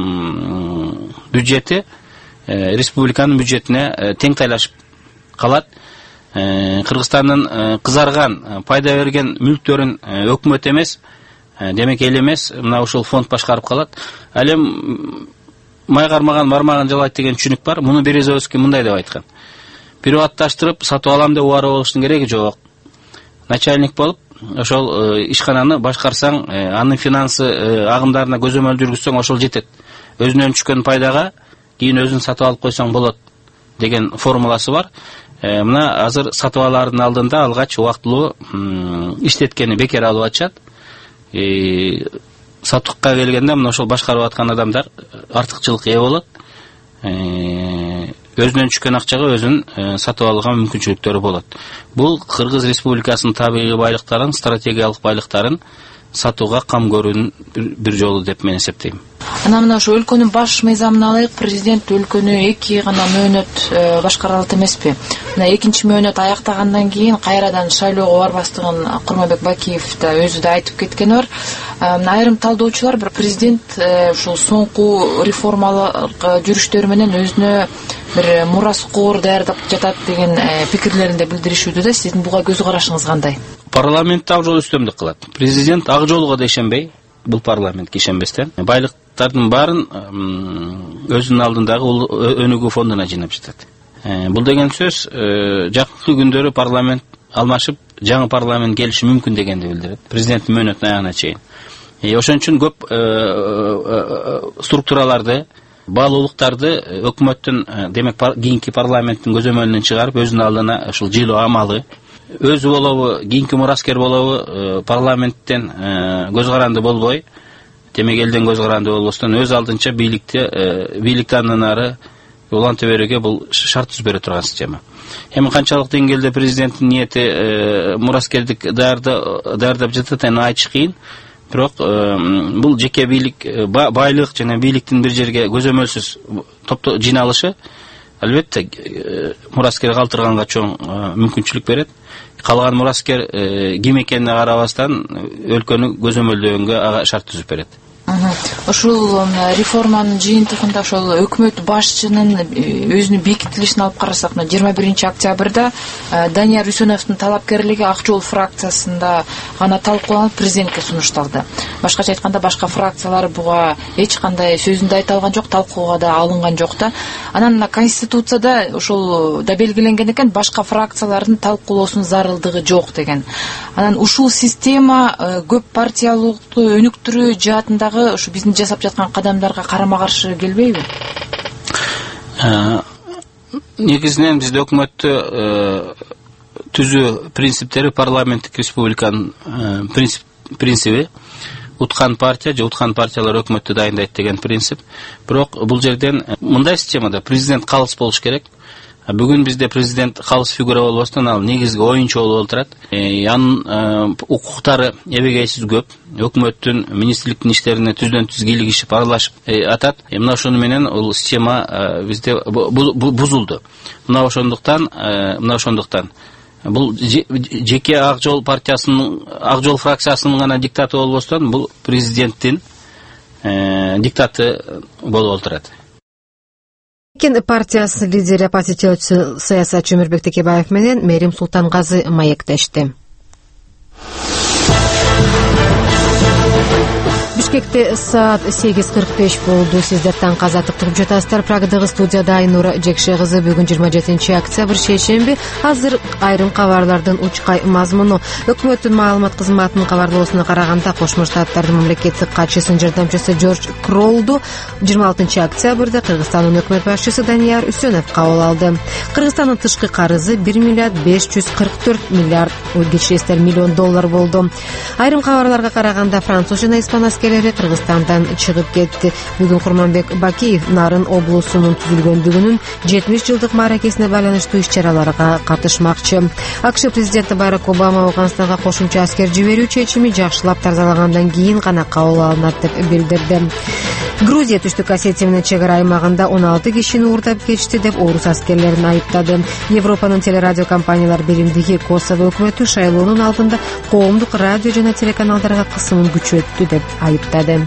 бюджети республиканын бюджетине тең тайлашып калат. Кыргызстандын кызарган, пайда берген мүлктөрүн өкмөт эмес, демек эл эмес, мына ушул фонд башкарып калат. Ал эми май кармаган бармагын жалайт деген түшүнүк бар. Муну Березовский мындай деп айткан. Приватташтырып сатып алам деп убарып алыштын кереги жок. Начальник болуп ошол ишкананы башкарсаң, анын финансы агымдарына көзөмөл жүргүзсөң ошол жетет. Өзүнөн түшкөн пайдага кийин өзүн сатып алып койсоң болот деген формуласы бар. Мына азыр сатып алардын алдында алгач убактылуу иштеткени бекер алып атышат. Сатукка келгенде мына ошол башкарып аткан адамдар артыкчылык ээ болот. Өзүнөн түшкөн акчага өзүн сатып алган мүмкүнчүлүктөрү болот. Бул Кыргыз Республикасынын табигый байлыктарын, стратегиялык байлыктарын сатууга кам көрүүнүн бир жолу деп мен эсептейм. Мына ошо өлкөнүн баш мыйзамына ылайык президент өлкөнү 2 гана мөөнөт башкара алат эмеспи? Мына экинчи мөөнөт аяктагандан кийин кайрадан шайлоого барбастыгын Курманбек Бакиев да өзү да айтып кеткени бар. Айрым талдоочулар президент ушул соңку реформалык жүрүштөрү менен өзүнө бир мураскор даярдап жатат деген пикирлеринде билдиришүүдө да. Сиздин буга көз карашыңыз кандай? Парламент ак жол үстөмдүк кылат. Президент ак жолго да ишенбей, бул парламентке ишенбестен байлыктардын баарын өзүнүн алдындагы өнүгүү фондуна жыйнап жатат. Бул деген сөз жакынкы күндөрү парламент алмашып, жаңы парламент келиши мүмкүн дегенди билдирет. Президенттин мөөнөтүнүн аягына чейин. Ошон үчүн көп структураларды, баалуулуктарды өкмөттүн, демек кийинки парламенттин көзөмөлүнөн чыгарып, өзүнүн алдына ушул жыйлоо амалы, өзү болобу, кийинки мураскер болобу, парламенттен көз каранды болбой, демек элден көз каранды болбостон өз алдынча бийликти андан ары уланта берүүгө бул шарт түзүп бере турган система. Эми канчалык деңгээлде президенттин ниети мураскердик даярдап жатат, аны айтыш кыйын. Бирок бул жеке бийлик, байлык жана бийликтин бир жерге көзөмөлсүз жыйналышы албетте мураскер калтырганга чоң мүмкүнчүлүк берет. Калган мураскер ким экенине карабастан өлкөнү көзөмөлдөгөнгө ага шарт түзүп берет. Ушул реформанын жыйынтыгында ошол өкмөт башчынын өзүнүн бекитилишин алып карасак, 21 октябрда Данияр Үсөновдун талапкерлиги Ак жол фракциясында гана талкууланып, президентке сунушталды. Башкача айтканда, башка фракциялар буга эч кандай сөзүн да айта алган жок, талкууга да алынган жок да. Анан Конституцияда ошол да белгиленген экен, башка фракциялардын талкуулоосунун зарылдыгы жок деген. Анан ушул система көп партиялуулукту өнүктүрүү жаатындагы ушу биздин жасап жаткан кадамдарга карама-каршы келбейби? Негизинен бизде өкмөттү түзүү принциптери парламенттик республиканын принциби. Уткан партия же уткан партиялар өкмөттү дайындайт деген принцип. Бирок бул жерден мындай системада президент калыс болуш керек. Бүгүн бизде президент калыс фигура болбостон, ал негизги оюнчу болуп отурат. Анын укуктары эбегейсиз көп. Өкмөттүн министрликтин иштерине түздөн түз кийлигишип, аралашып атат. Мына ошону менен бул система бизде бузулду. Мына ошондуктан бул жеке Ак жол партиясынын, Ак жол фракциясынын гана диктаты болбостон, бул президенттин диктаты болуп отурат. Партиясы лидери оппозициячы саясатчы Өмүрбек Текебаев менен Мерим Султангазы маектешти. Бишкекте саат 8:45 болду. Сиздер таң казатып туруп жатасыздар. Прагадагы студияда Айнура Жекше кызы. Бүгүн 27 октябрь шейшемби. Азыр айрым кабарлардын учкай мазмуну. Өкмөттүн маалымат кызматынын кабарлоосуна караганда, Кошмо Штаттардын мамлекеттик катчысынын жардамчысы Джордж Кролду 26 октябрда Кыргызстандын өкмөт башчысы Данияр Үсөнов кабыл алды. Кыргызстандын тышкы карызы 1 миллиард 544 миллион доллар болду. Айрым кабарларга караганда, француз жана испан аскерлери Кыргызстандан чыгып кетти. Бүгүн Курманбек Бакиев Нарын облусунун түзүлгөндүгүнүн 70 жылдык мааракесине байланыштуу иш-чараларга катышмакчы. АКШ президенти Барак Обама Афганистанга кошумча аскер жиберүү чечими жакшылап тазалагандан кийин гана кабыл алынат деп билдирди. Грузия Түштүк Осетия менен чек ара аймагында 16 кишини уурдап кетишти деп орус аскерлерин айыптады. Европанын телерадио компаниялар биримдиги Косово өкмөтү шайлоонун алдында коомдук радио жана телеканалдарга кысымын күчөттү деп айыптады.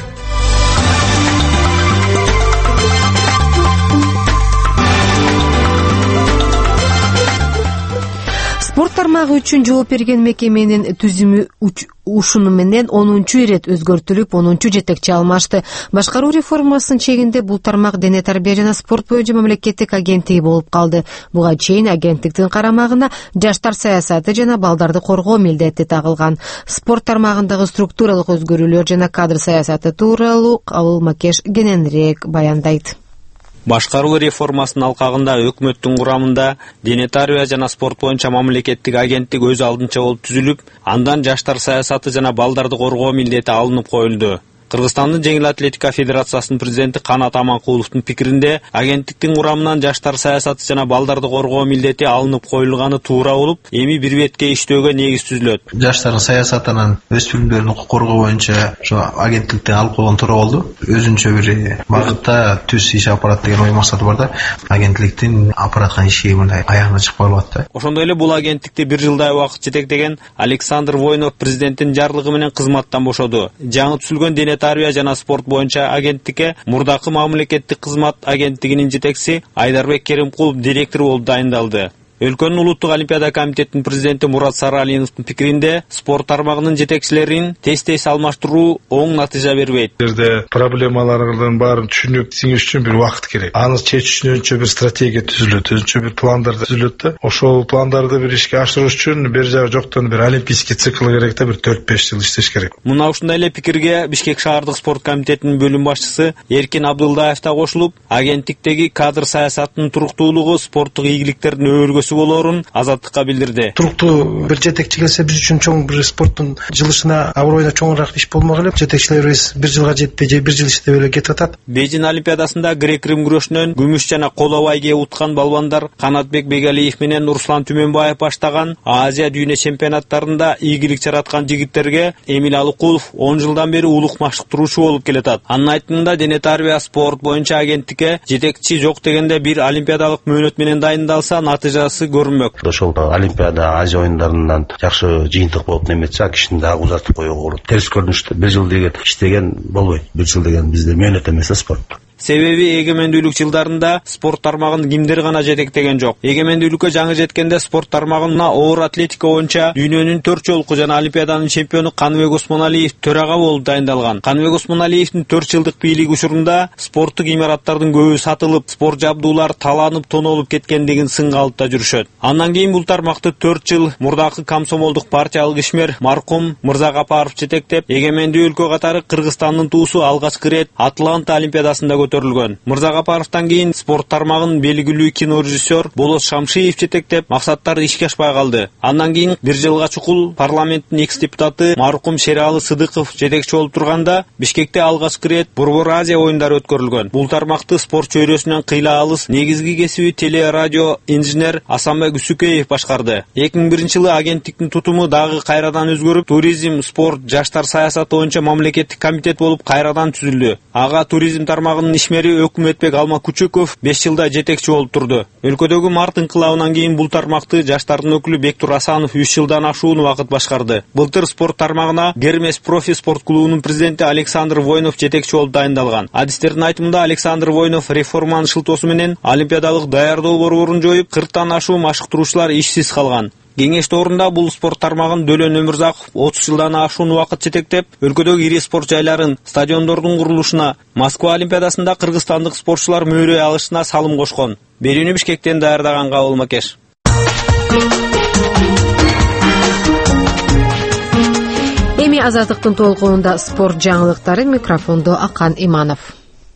Спорт тармагы үчүн жооп берген мекеменин түзүмү ушуну менен 10-чу ирет өзгөртүлүп, 10-чу жетекчи алмашты. Башкаруу реформасынын чегинде бул тармак дене тарбия жана спорт боюнча мамлекеттик агенттиги болуп калды. Буга чейин агенттиктин карамагына жаштар саясаты жана балдарды коргоо милдети тагылган. Спорт тармагындагы структуралык өзгөрүүлөр жана кадр саясаты тууралуу Абыл Макеш кененирээк баяндайт. Башкаруу реформасынын алкагында өкмөттүн курамында дене тарбия жана спорт боюнча мамлекеттик агенттик өз алдынча болуп түзүлүп, андан жаштар саясаты жана балдарды коргоо милдети алынып коюлду. Кыргызстандын жеңил атлетика федерациясынын президенти Канат Аманкуловдун пикиринде, агенттиктин курамынан жаштар саясаты жана балдарды коргоо милдети алынып коюлганы туура болуп, эми бир бетке иштөөгө негиз түзүлөт. Жаштардын саясатынан өспүрүмдөрдүн укук коргоо боюнча ошо агенттиктен алып койгон туура болду. Өзүнчө бир багытта түз иш аппарат деген ой максаты бар да, агенттиктин аппараткан иши мындай аягына чыкпай калат да. Ошондой эле бул агенттикти бир жылдай убакыт жетектеген Александр Воинов президенттин жарлыгы менен кызматтан бошоду. Жаңы түзүлгөн дене тарбия жана спорт боюнча агенттикке мурдакы мамлекеттик кызмат агенттигинин жетекчиси Айдарбек Керимкулов директор болуп дайындалды. Өлкөнүн улуттук олимпиада комитетинин президенти Мурат Саралиновдун пикиринде, спорт тармагынын жетекчилерин тез-тез алмаштыруу оң натыйжа бербейт. Жерде проблемалардын баарын түшүнүп сиңиш үчүн бир убакыт керек. Аны чечүү үчүн өзүнчө бир стратегия түзүлөт, өзүнчө бир пландар түзүлөт да. Ошол пландарды бир ишке ашырыш үчүн бир жагы жоктон бир олимпийский цикл керек да, бир 4-5 жыл иштеш керек. Мына ушундай эле пикирге Бишкек шаардык спорт комитетинин бөлүм башчысы Эркин Абдылдаев да кошулуп, агенттиктеги кадр саясатынын туруктуулугу спорттук ийгиликтердин өргөсү болоорун азаттыкка билдирди. Туруктуу бир жетекчи келсе биз үчүн чоң бир спорттун жылышына, аброюна чоңураак иш болмок эле. Жетекчилерибиз бир жылга жетпей же бир жыл иштеп эле кетип атат. Бейжин олимпиадасында грек-рим күрөшүнөн күмүш жана коло байге уткан балбандар Канатбек Бегалиев менен Руслан Түмөнбаев баштаган Азия дүйнө чемпионаттарында ийгилик жараткан жигиттерге Эмил Алыкулов 10 жылдан бери улук маштыктыруучу болуп келатат. Анын айтымында дене тарбия спорт боюнча агенттикке жетекчи жок дегенде бир олимпиадалык мөөнөт менен дайындалса, натыйжасы картинасы көрүнмөк. Ошол Олимпиада, Азия оюндарынан жакшы жыйынтык болуп неметсе, кишини дагы узартып коюуга болот. Терс көрүнүштө бир жыл деген иштеген болбойт. Бир жыл деген бизде мөөнөт эмес да спорт. Себеби эгемендүүлүк жылдарында спорт тармагын кимдер гана жетектеген жок. Эгемендүүлүккө жаңы жеткенде спорт тармагына оор атлетика боюнча дүйнөнүн 4 жолку жана Олимпиаданын чемпиону Каныбек Осмоналиев төрага болуп дайындалган. Каныбек Осмоналиевдин 4 жылдык бийлиги учурунда спорттук имараттардын көбү сатылып, спорт жабдуулар таланып, тонолуп кеткендигин сынга алып да жүрүшөт. Андан кийин бул тармакты 4 жыл мурдакы комсомолдук партиялык ишмер маркум Мырзагапаров жетектеп, эгемендүү өлкө катары Кыргызстандын туусу алгачкы ирет Атланта олимпиадасында көтөрүлгөн. Мырзагапаровдон кийин спорт тармагын белгилүү кинорежиссер Болот Шамшиев жетектеп, максаттары ишке ашпай калды. Андан кийин бир жылга чукул парламенттин экс-депутаты маркум Шералы Сыдыков жетекчи болуп турганда, Бишкекте алгачкы ирет Борбор Азия оюндары өткөрүлгөн. Бул тармакты спорт чөйрөсүнөн кыйла алыс негизги кесиби теле радио инженер Асанбек Үсүкеев башкарды. 2001-жылы агенттиктин тутуму дагы кайрадан өзгөрүп, туризм, спорт, жаштар саясаты боюнча мамлекеттик комитет болуп кайрадан түзүлдү. Ага туризм тармагынын ишмери Өкмөтбек Алмакучуков 5 жылда жетекчи болуп турду. Өлкөдөгү март инкылабынан кийин бул тармакты жаштардын өкүлү Бектур Асанов 3 жылдан ашуун убакыт башкарды. Былтыр спорт тармагына Гермес профи спорт клубунун президенти Александр Войнов жетекчи болуп дайындалган. Адистердин айтымында Александр Войнов реформанын шылтоосу менен олимпиадалык даярдоо борборун жоюп, 40тан ашуун машыктыруучулар ишсиз калган. Кеңеш орунда бул спорт тармагын Дөлөн Өмүрзаков 30 жылдан ашуун убакыт жетектеп, өлкөдөгү ири спорт жайларын, стадиондордун курулушуна, Москва олимпиадасында кыргызстандык спортчулар мөөрөй алышына салым кошкон. Берүүнү Бишкектен даярдаган Кабыл Макеш. Эми Азаттыктын толкуунда спорт жаңылыктары, микрофондо Акан Иманов.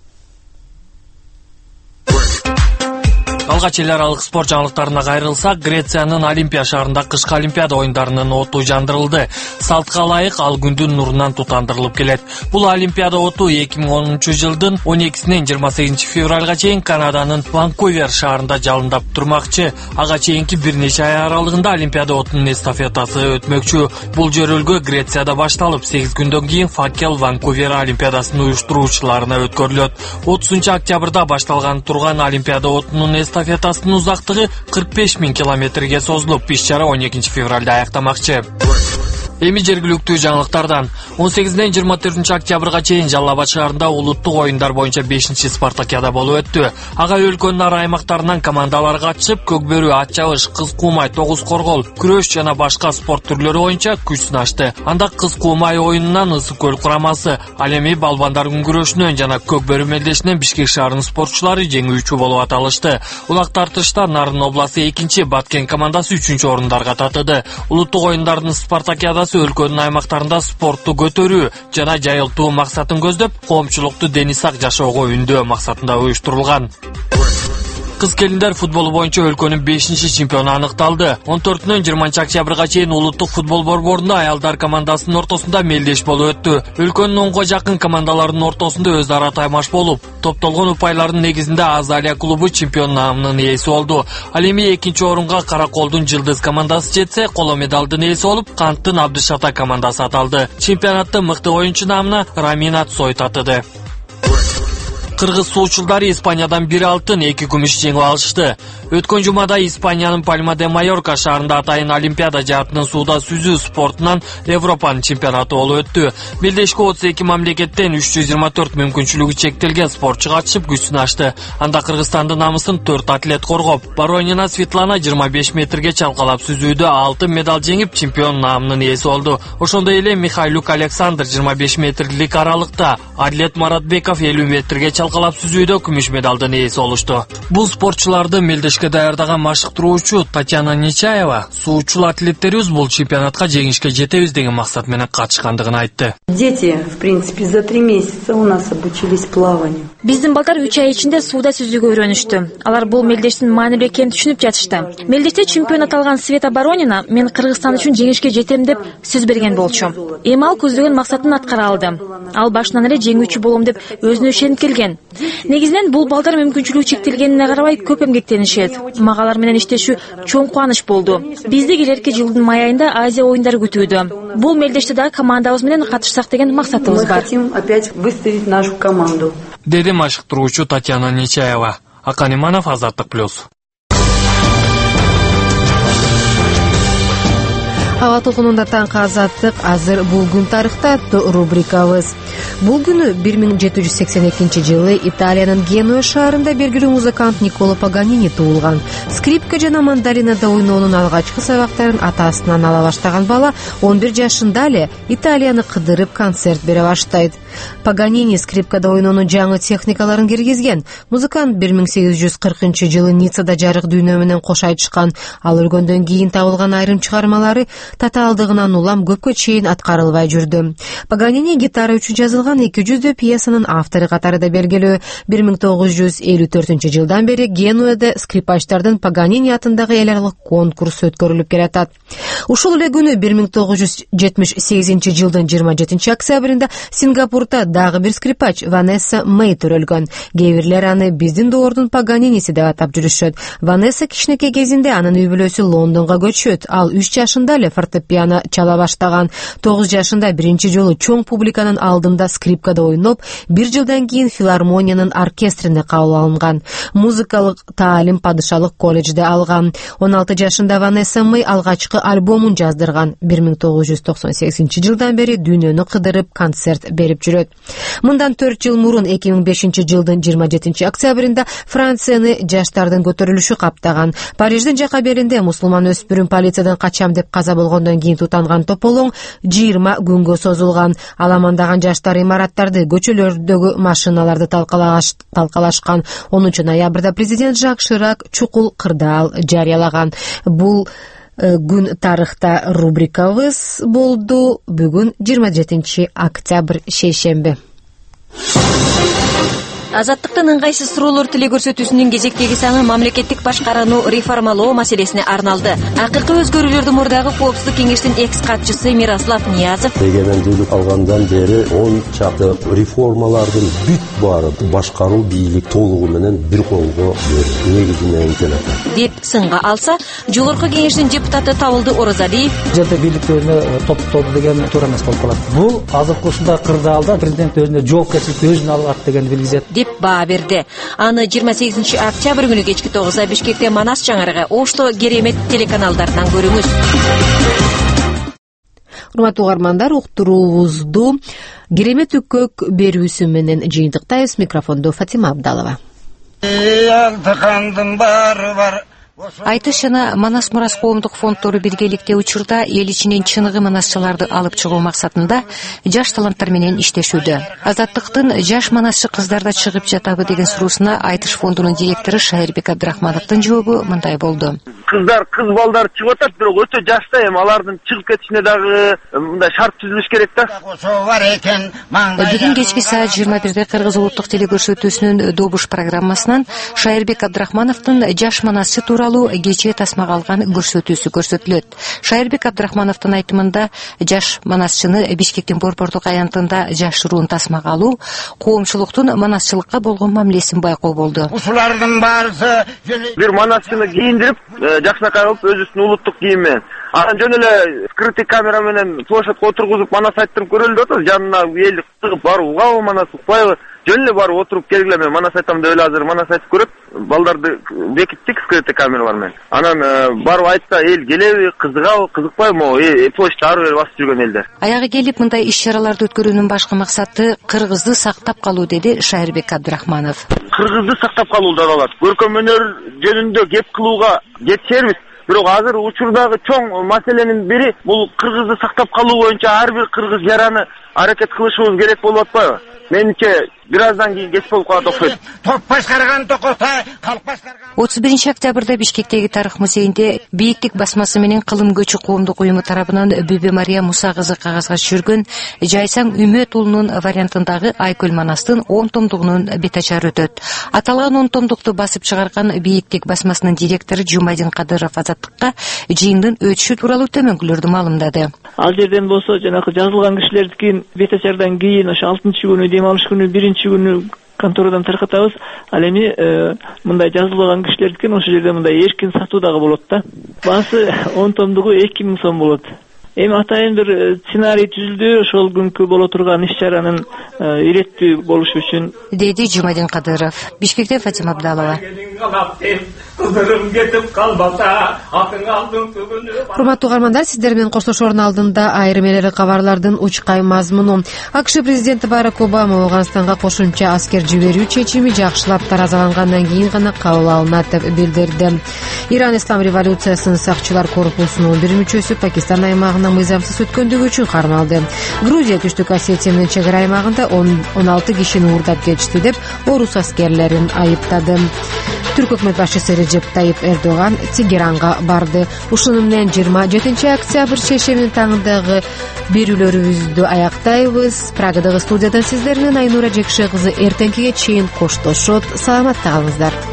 Алгач эл аралык спорт жаңылыктарына кайрылсак, Грециянын Олимпия шаарында кышкы Олимпиада оюндарынын оту жандырылды. Салтка ылайык ал күндүн нурунан тутандырылып келет. Бул Олимпиада оту 2010-жылдын 12-синен 28 февралга чейин Канаданын Ванкувер шаарында жалындап турмакчы. Ага чейинки бир нече ай аралыгында Олимпиада отунун эстафетасы өтмөкчү. Бул жөрөлгө Грецияда башталып, 8 күндөн кийин факел Ванкувер Олимпиадасын уюштуруучуларына өткөрүлөт. 30-октябрда башталган турган Олимпиада отунун эстафетасынын узактыгы 45 000 километрге созулуп, иш-чара 12 февралда аяктамакчы. Эми жергиликтүү жаңылыктардан 18-ден 24 октябрга чейин Жалал Абад шаарында улуттук оюндар боюнча 5-чи спартакиада болуп өттү. Ага өлкөнүн ар аймактарынан командалар катышып, көкбөрү, ат чабыш, кыз куумай, тогуз коргол, күрөш жана башка спорт түрлөрү боюнча күч сынашты. Анда кыз куумай оюнунан Ысык көл курамасы, ал эми балбандар күрөшүнөн жана көкбөрү мелдешинен Бишкек шаарынын спортчулары жеңүүчү болуп аталышты. Улак тартышта Нарын обласы 2-чи, Баткен командасы 3-чү орундарга татыды. Улуттук оюндардын спартакиадасы өлкөнүн аймактарында спортту көтөрүү жана жайылтуу максатын көздөп, коомчулукту дени сак жашоого үндөө максатында уюштурулган. Кыз келиндер футболу боюнча өлкөнүн 5-чи чемпиону аныкталды. 14-нөн 20 октябрга чейин улуттук футбол борборунда аялдар командасынын ортосунда мелдеш болуп өттү. Өлкөнүн 10га жакын командаларынын ортосунда өз ара таймаш болуп, топтолгон упайлардын негизинде Азалия клубу чемпион наамынын ээси болду. Ал эми 2-чи орунга Караколдун Жылдыз командасы жетсе, коло медалдын ээси болуп, Канттын Абдышата командасы аталды. Чемпионаттын мыкты оюнчу наамына Рамина Цой татыды. Кыргыз суучулдары Испаниядан 1 алтын, 2 күмүш жеңип алышты. Өткөн жумада Испаниянын Пальма де Майорка шаарында атайын Олимпиада жаатынын сууда сүзүү спортунан Европанын чемпионаты болуп өттү. Белдешке 32 мамлекеттен 324 мүмкүнчүлүгү чектелген спортчу катышып күч сынашты. Анда Кыргызстандын намысын 4 атлет коргоп, Баронина Светлана 25 метрге чалкалап сүзүүдө алтын медаль жеңип, чемпион наамынын ээси болду. Ошондой эле Михайлук Александр 25 метрлик аралыкта, Адлет Маратбеков 50 метрге чалкалап сүзүүдө күмүш медалдын ээси болушту. Бул спортчуларды мелдешке даярдаган машыктыруучу Татьяна Нечаева суучул атлеттерибиз бул чемпионатка жеңишке жетебиз деген максат менен катышкандыгын айтты. Дети, в принципе, за 3 месяца у нас обучились плаванию. Биздин балдар 3 ай ичинде сууда сүзүүгө үйрөнүштү. Алар бул мелдештин маанилүү экенин түшүнүп жатышты. Мелдеште чемпионат алган Света Баронина мен Кыргызстан үчүн жеңишке жетем деп сөз берген болчу. Эми ал көздөгөн максатын аткара алды. Ал башынан эле жеңүүчү болом деп өзүнө ишенип келген. Негизинен бул балдар мүмкүнчүлүгү чектелгенине карабай көп эмгектенишет. Мага алар менен иштешүү чоң кубаныч болду. Бизди келерки жылдын май айында Азия оюндары күтүүдө. Бул мелдеште дагы командабыз менен катышсак деген максатыбыз бар. Мы хотим опять выставить нашу команду. Деди машыктыруучу Татьяна Нечаева. Акан Иманов, Азаттык плюс. Аба толкунунда таңкы азаттык азыр бул күн тарыхта аттуу рубрикабыз. Бул күнү 1782 жылы Италиянын Генуя шаарында белгилүү музыкант Николо Паганини туулган. Скрипка жана мандолинада ойноонун алгачкы сабактарын атасынан ала баштаган бала 11 жашында эле Италияны кыдырып концерт бере баштайт. Паганини скрипкада ойноонун жаңы техникаларын киргизген. Музыкант 1840 жылы Ниццада жарык дүйнө менен кош айтышкан. Ал өлгөндөн кийин табылган айрым чыгармалары татаалдыгынан улам көпкө чейин аткарылбай жүрдү. Паганини гитара үчүн жазылган 200 пьесанын автору катары да белгилүү. 1954 жылдан бери Генуяда скрипачтардын Паганини атындагы эл аралык конкурс өткөрүлүп келатат. Ушул эле күнү 1978 жылдын 27 октябрында Сингапурда дагы бир скрипач Ванесса Мэй төрөлгөн. Кээ бирлер аны биздин доордун Паганиниси деп атап жүрүшөт. Ванесса кичинекей кезинде анын үй бүлөсү Лондонго көчөт. Ал 3 жашында эле фортепиано чала баштаган. 9 жашында биринчи жолу чоң публиканын алдында скрипкада ойноп, 1 жылдан кийин филармониянын оркестрине кабыл алынган. Музыкалык таалим падышалык колледжде алган. 16 жашында Ванесса Мэй алгачкы альбомун жаздырган. 1998 жылдан бери дүйнөнү кыдырып концерт берип жүрөт. Мындан 4 жыл мурун 2005 жылдын 27 октябрында Францияны жаштардын көтөрүлүшү каптаган. Париждин жака беринде мусулман өспүрүм полициядан качам деп каза болгондон кийин тутанган тополоң 20 күнгө созулган. Аламандаган жаштар имараттарды, көчөлөрдөгү машиналарды талкалашкан. 10 ноябрда президент Жак Ширак чукул кырдаал жарыялаган. Бул күн тарыхта рубрикабыз болду. Бүгүн 27 октябрь шейшемби. Азаттыктын ыңгайсыз суроолор тили көрсөтүүсүнүн кезектеги саны мамлекеттик башкарууну реформалоо маселесине арналды. Акыркы өзгөрүүлөрдүн мурдагы коопсуздук кеңештин экс катчысы Мирослав Ниязов эгемендүүлүк алгандан бери 10 чакты реформалардын бүт баары башкаруу бийлик толугу менен бир колго негизинен келет деп сынга алса, жогорку кеңештин депутаты Табылды Оразалиев жерде бийликти өзүнө топтоду деген туура эмес болуп калат. Бул азыркы ушундай кырдаалда президент өзүнө жоопкерчиликти өзүнө алат деген билгизет деп баа берди. Аны 28 октябрь күнү кечки 9-да Бишкекте Манас чаңырыгы, Ошто Керемет телеканалдарынан көрүңүз. Урматтуу угармандар, уктуруубузду Керемет Үккөк берүүсү менен жыйынтыктайбыз. Микрофондо Фатима Абдалова. Айтыш жана Манас Мурас коомдук фонддору биргеликте учурда эл ичинен чыныгы манасчыларды алып чыгуу максатында жаш таланттар менен иштешүүдө. Азаттыктын жаш манасчы кыздарда чыгып жатабы деген суроосуна Айтыш фондунун директору Шайырбек Абдрахмановдун жообу мындай болду. Кыздар, кыз балдар чыгып атат, бирок өтө жашта эми алардын чыгып кетишине дагы мындай шарт түзүлүш керек да. Бүгүн кечки саат 21-де Кыргыз улуттук телекөрсөтүүсүнүн Добуш программасынан Шайырбек Абдрахмановдун жаш манасчы тууралуу кечээ тасмага алган көрсөтүүсү көрсөтүлөт. Шайырбек Абдрахмановдун айтымында жаш манасчыны Бишкектин Борбордук аянтында жашыруун тасмага алуу коомчулуктун манасчылыкка болгон мамилесин байкоо болду. Ушулардын баарысы бир манасчыны кийиндирип, жакшынакай кылып өзүбүздүн улуттук кийим менен анан жөн эле скрытый камера менен площадька отургузуп манас айттырып көрөлү деп атат. Жанына элди кыгып барып угабы манас укпайбы? Жөн эле барып отуруп келгиле, мен манас айтам деп эле азыр манас айтып көрөт. Балдарды бекиттик скрытый камералар менен. Анан барып айтса, эл келеби, кызыгабы, кызыкпайбы, могу площадь ары бери басып жүргөн элдер. Аягы келип мындай иш-чараларды өткөрүүнүн башкы максаты кыргызды сактап калуу, деди Шайырбек Абдрахманов. Кыргызды сактап калуу да калат. Көркөм өнөр жөнүндө кеп кылууга жетишербиз. Бирок азыр учурдагы чоң маселенин бири бул кыргызды сактап калуу боюнча ар бир кыргыз жараны аракет кылышыбыз керек болуп атпайбы? Менимче бир аздан кийин кеч болуп калат окшойт. Топ башкарган токоса, калк башкарган. 31 октябрда Бишкектеги тарых музейинде Бийиктик басмасы менен Кылым көчү коомдук уюму тарабынан Бүбө Мария Муса кызы кагазга түшүргөн Жайсаң Үмөт уулунун вариантындагы Айкөл Манастын 10 томдугунун бетачары өтөт. Аталган 10 томдукту басып чыгарган Бийиктик басмасынын директору Жумайдин Кадыров Азаттыкка жыйындын өтүшү тууралуу төмөнкүлөрдү маалымдады. Ал жерден болсо жанагы жазылган кишилердикин бетачардан кийин ошо 6-күнү дем алыш күнү 1-күнү конторадан таркатабыз. Ал эми мындай жазылган кишилердикин ошол жерде мындай эркин сатуу дагы болот да. Баасы 10 томдугу 2000 сом болот. эми атайын бир сценарий түзүлдү ошол күнкү боло турган иш чаранын иреттүү болушу үчүн, деди Жумадин Кадыров. Бишкектен Фатима Абдалова. Кызырым кетип калбаса, атың алдың түгүнү. Урматтуу угармандар, сиздер менен коштошоордун алдында айрым эле кабарлардын учкай мазмуну. АКШ президенти Барак Обама Афганистанга кошумча аскер жиберүү чечими жакшылап таразалангандан кийин гана кабыл алынат деп билдирди. Иран Ислам революциясынын сакчылар корпусунун бир мүчөсү Пакистан аймагына мыйзамсыз өткөндүгү үчүн кармалды. Грузия Түштүк Осетия менен чек ара аймагында 16 кишини уурдап кетишти деп орус аскерлерин айыптады. Түрк өкмөт башчысы Режеп Тайип Эрдоган Тегеранга барды. Ушуну менен 27 октябрь шейшембинин таңындагы берүүлөрүбүздү аяктайбыз. Прагадагы студиядан сиздер менен Айнура Жекше кызы эртеңкиге чейин коштошот. Саламатта калыңыздар.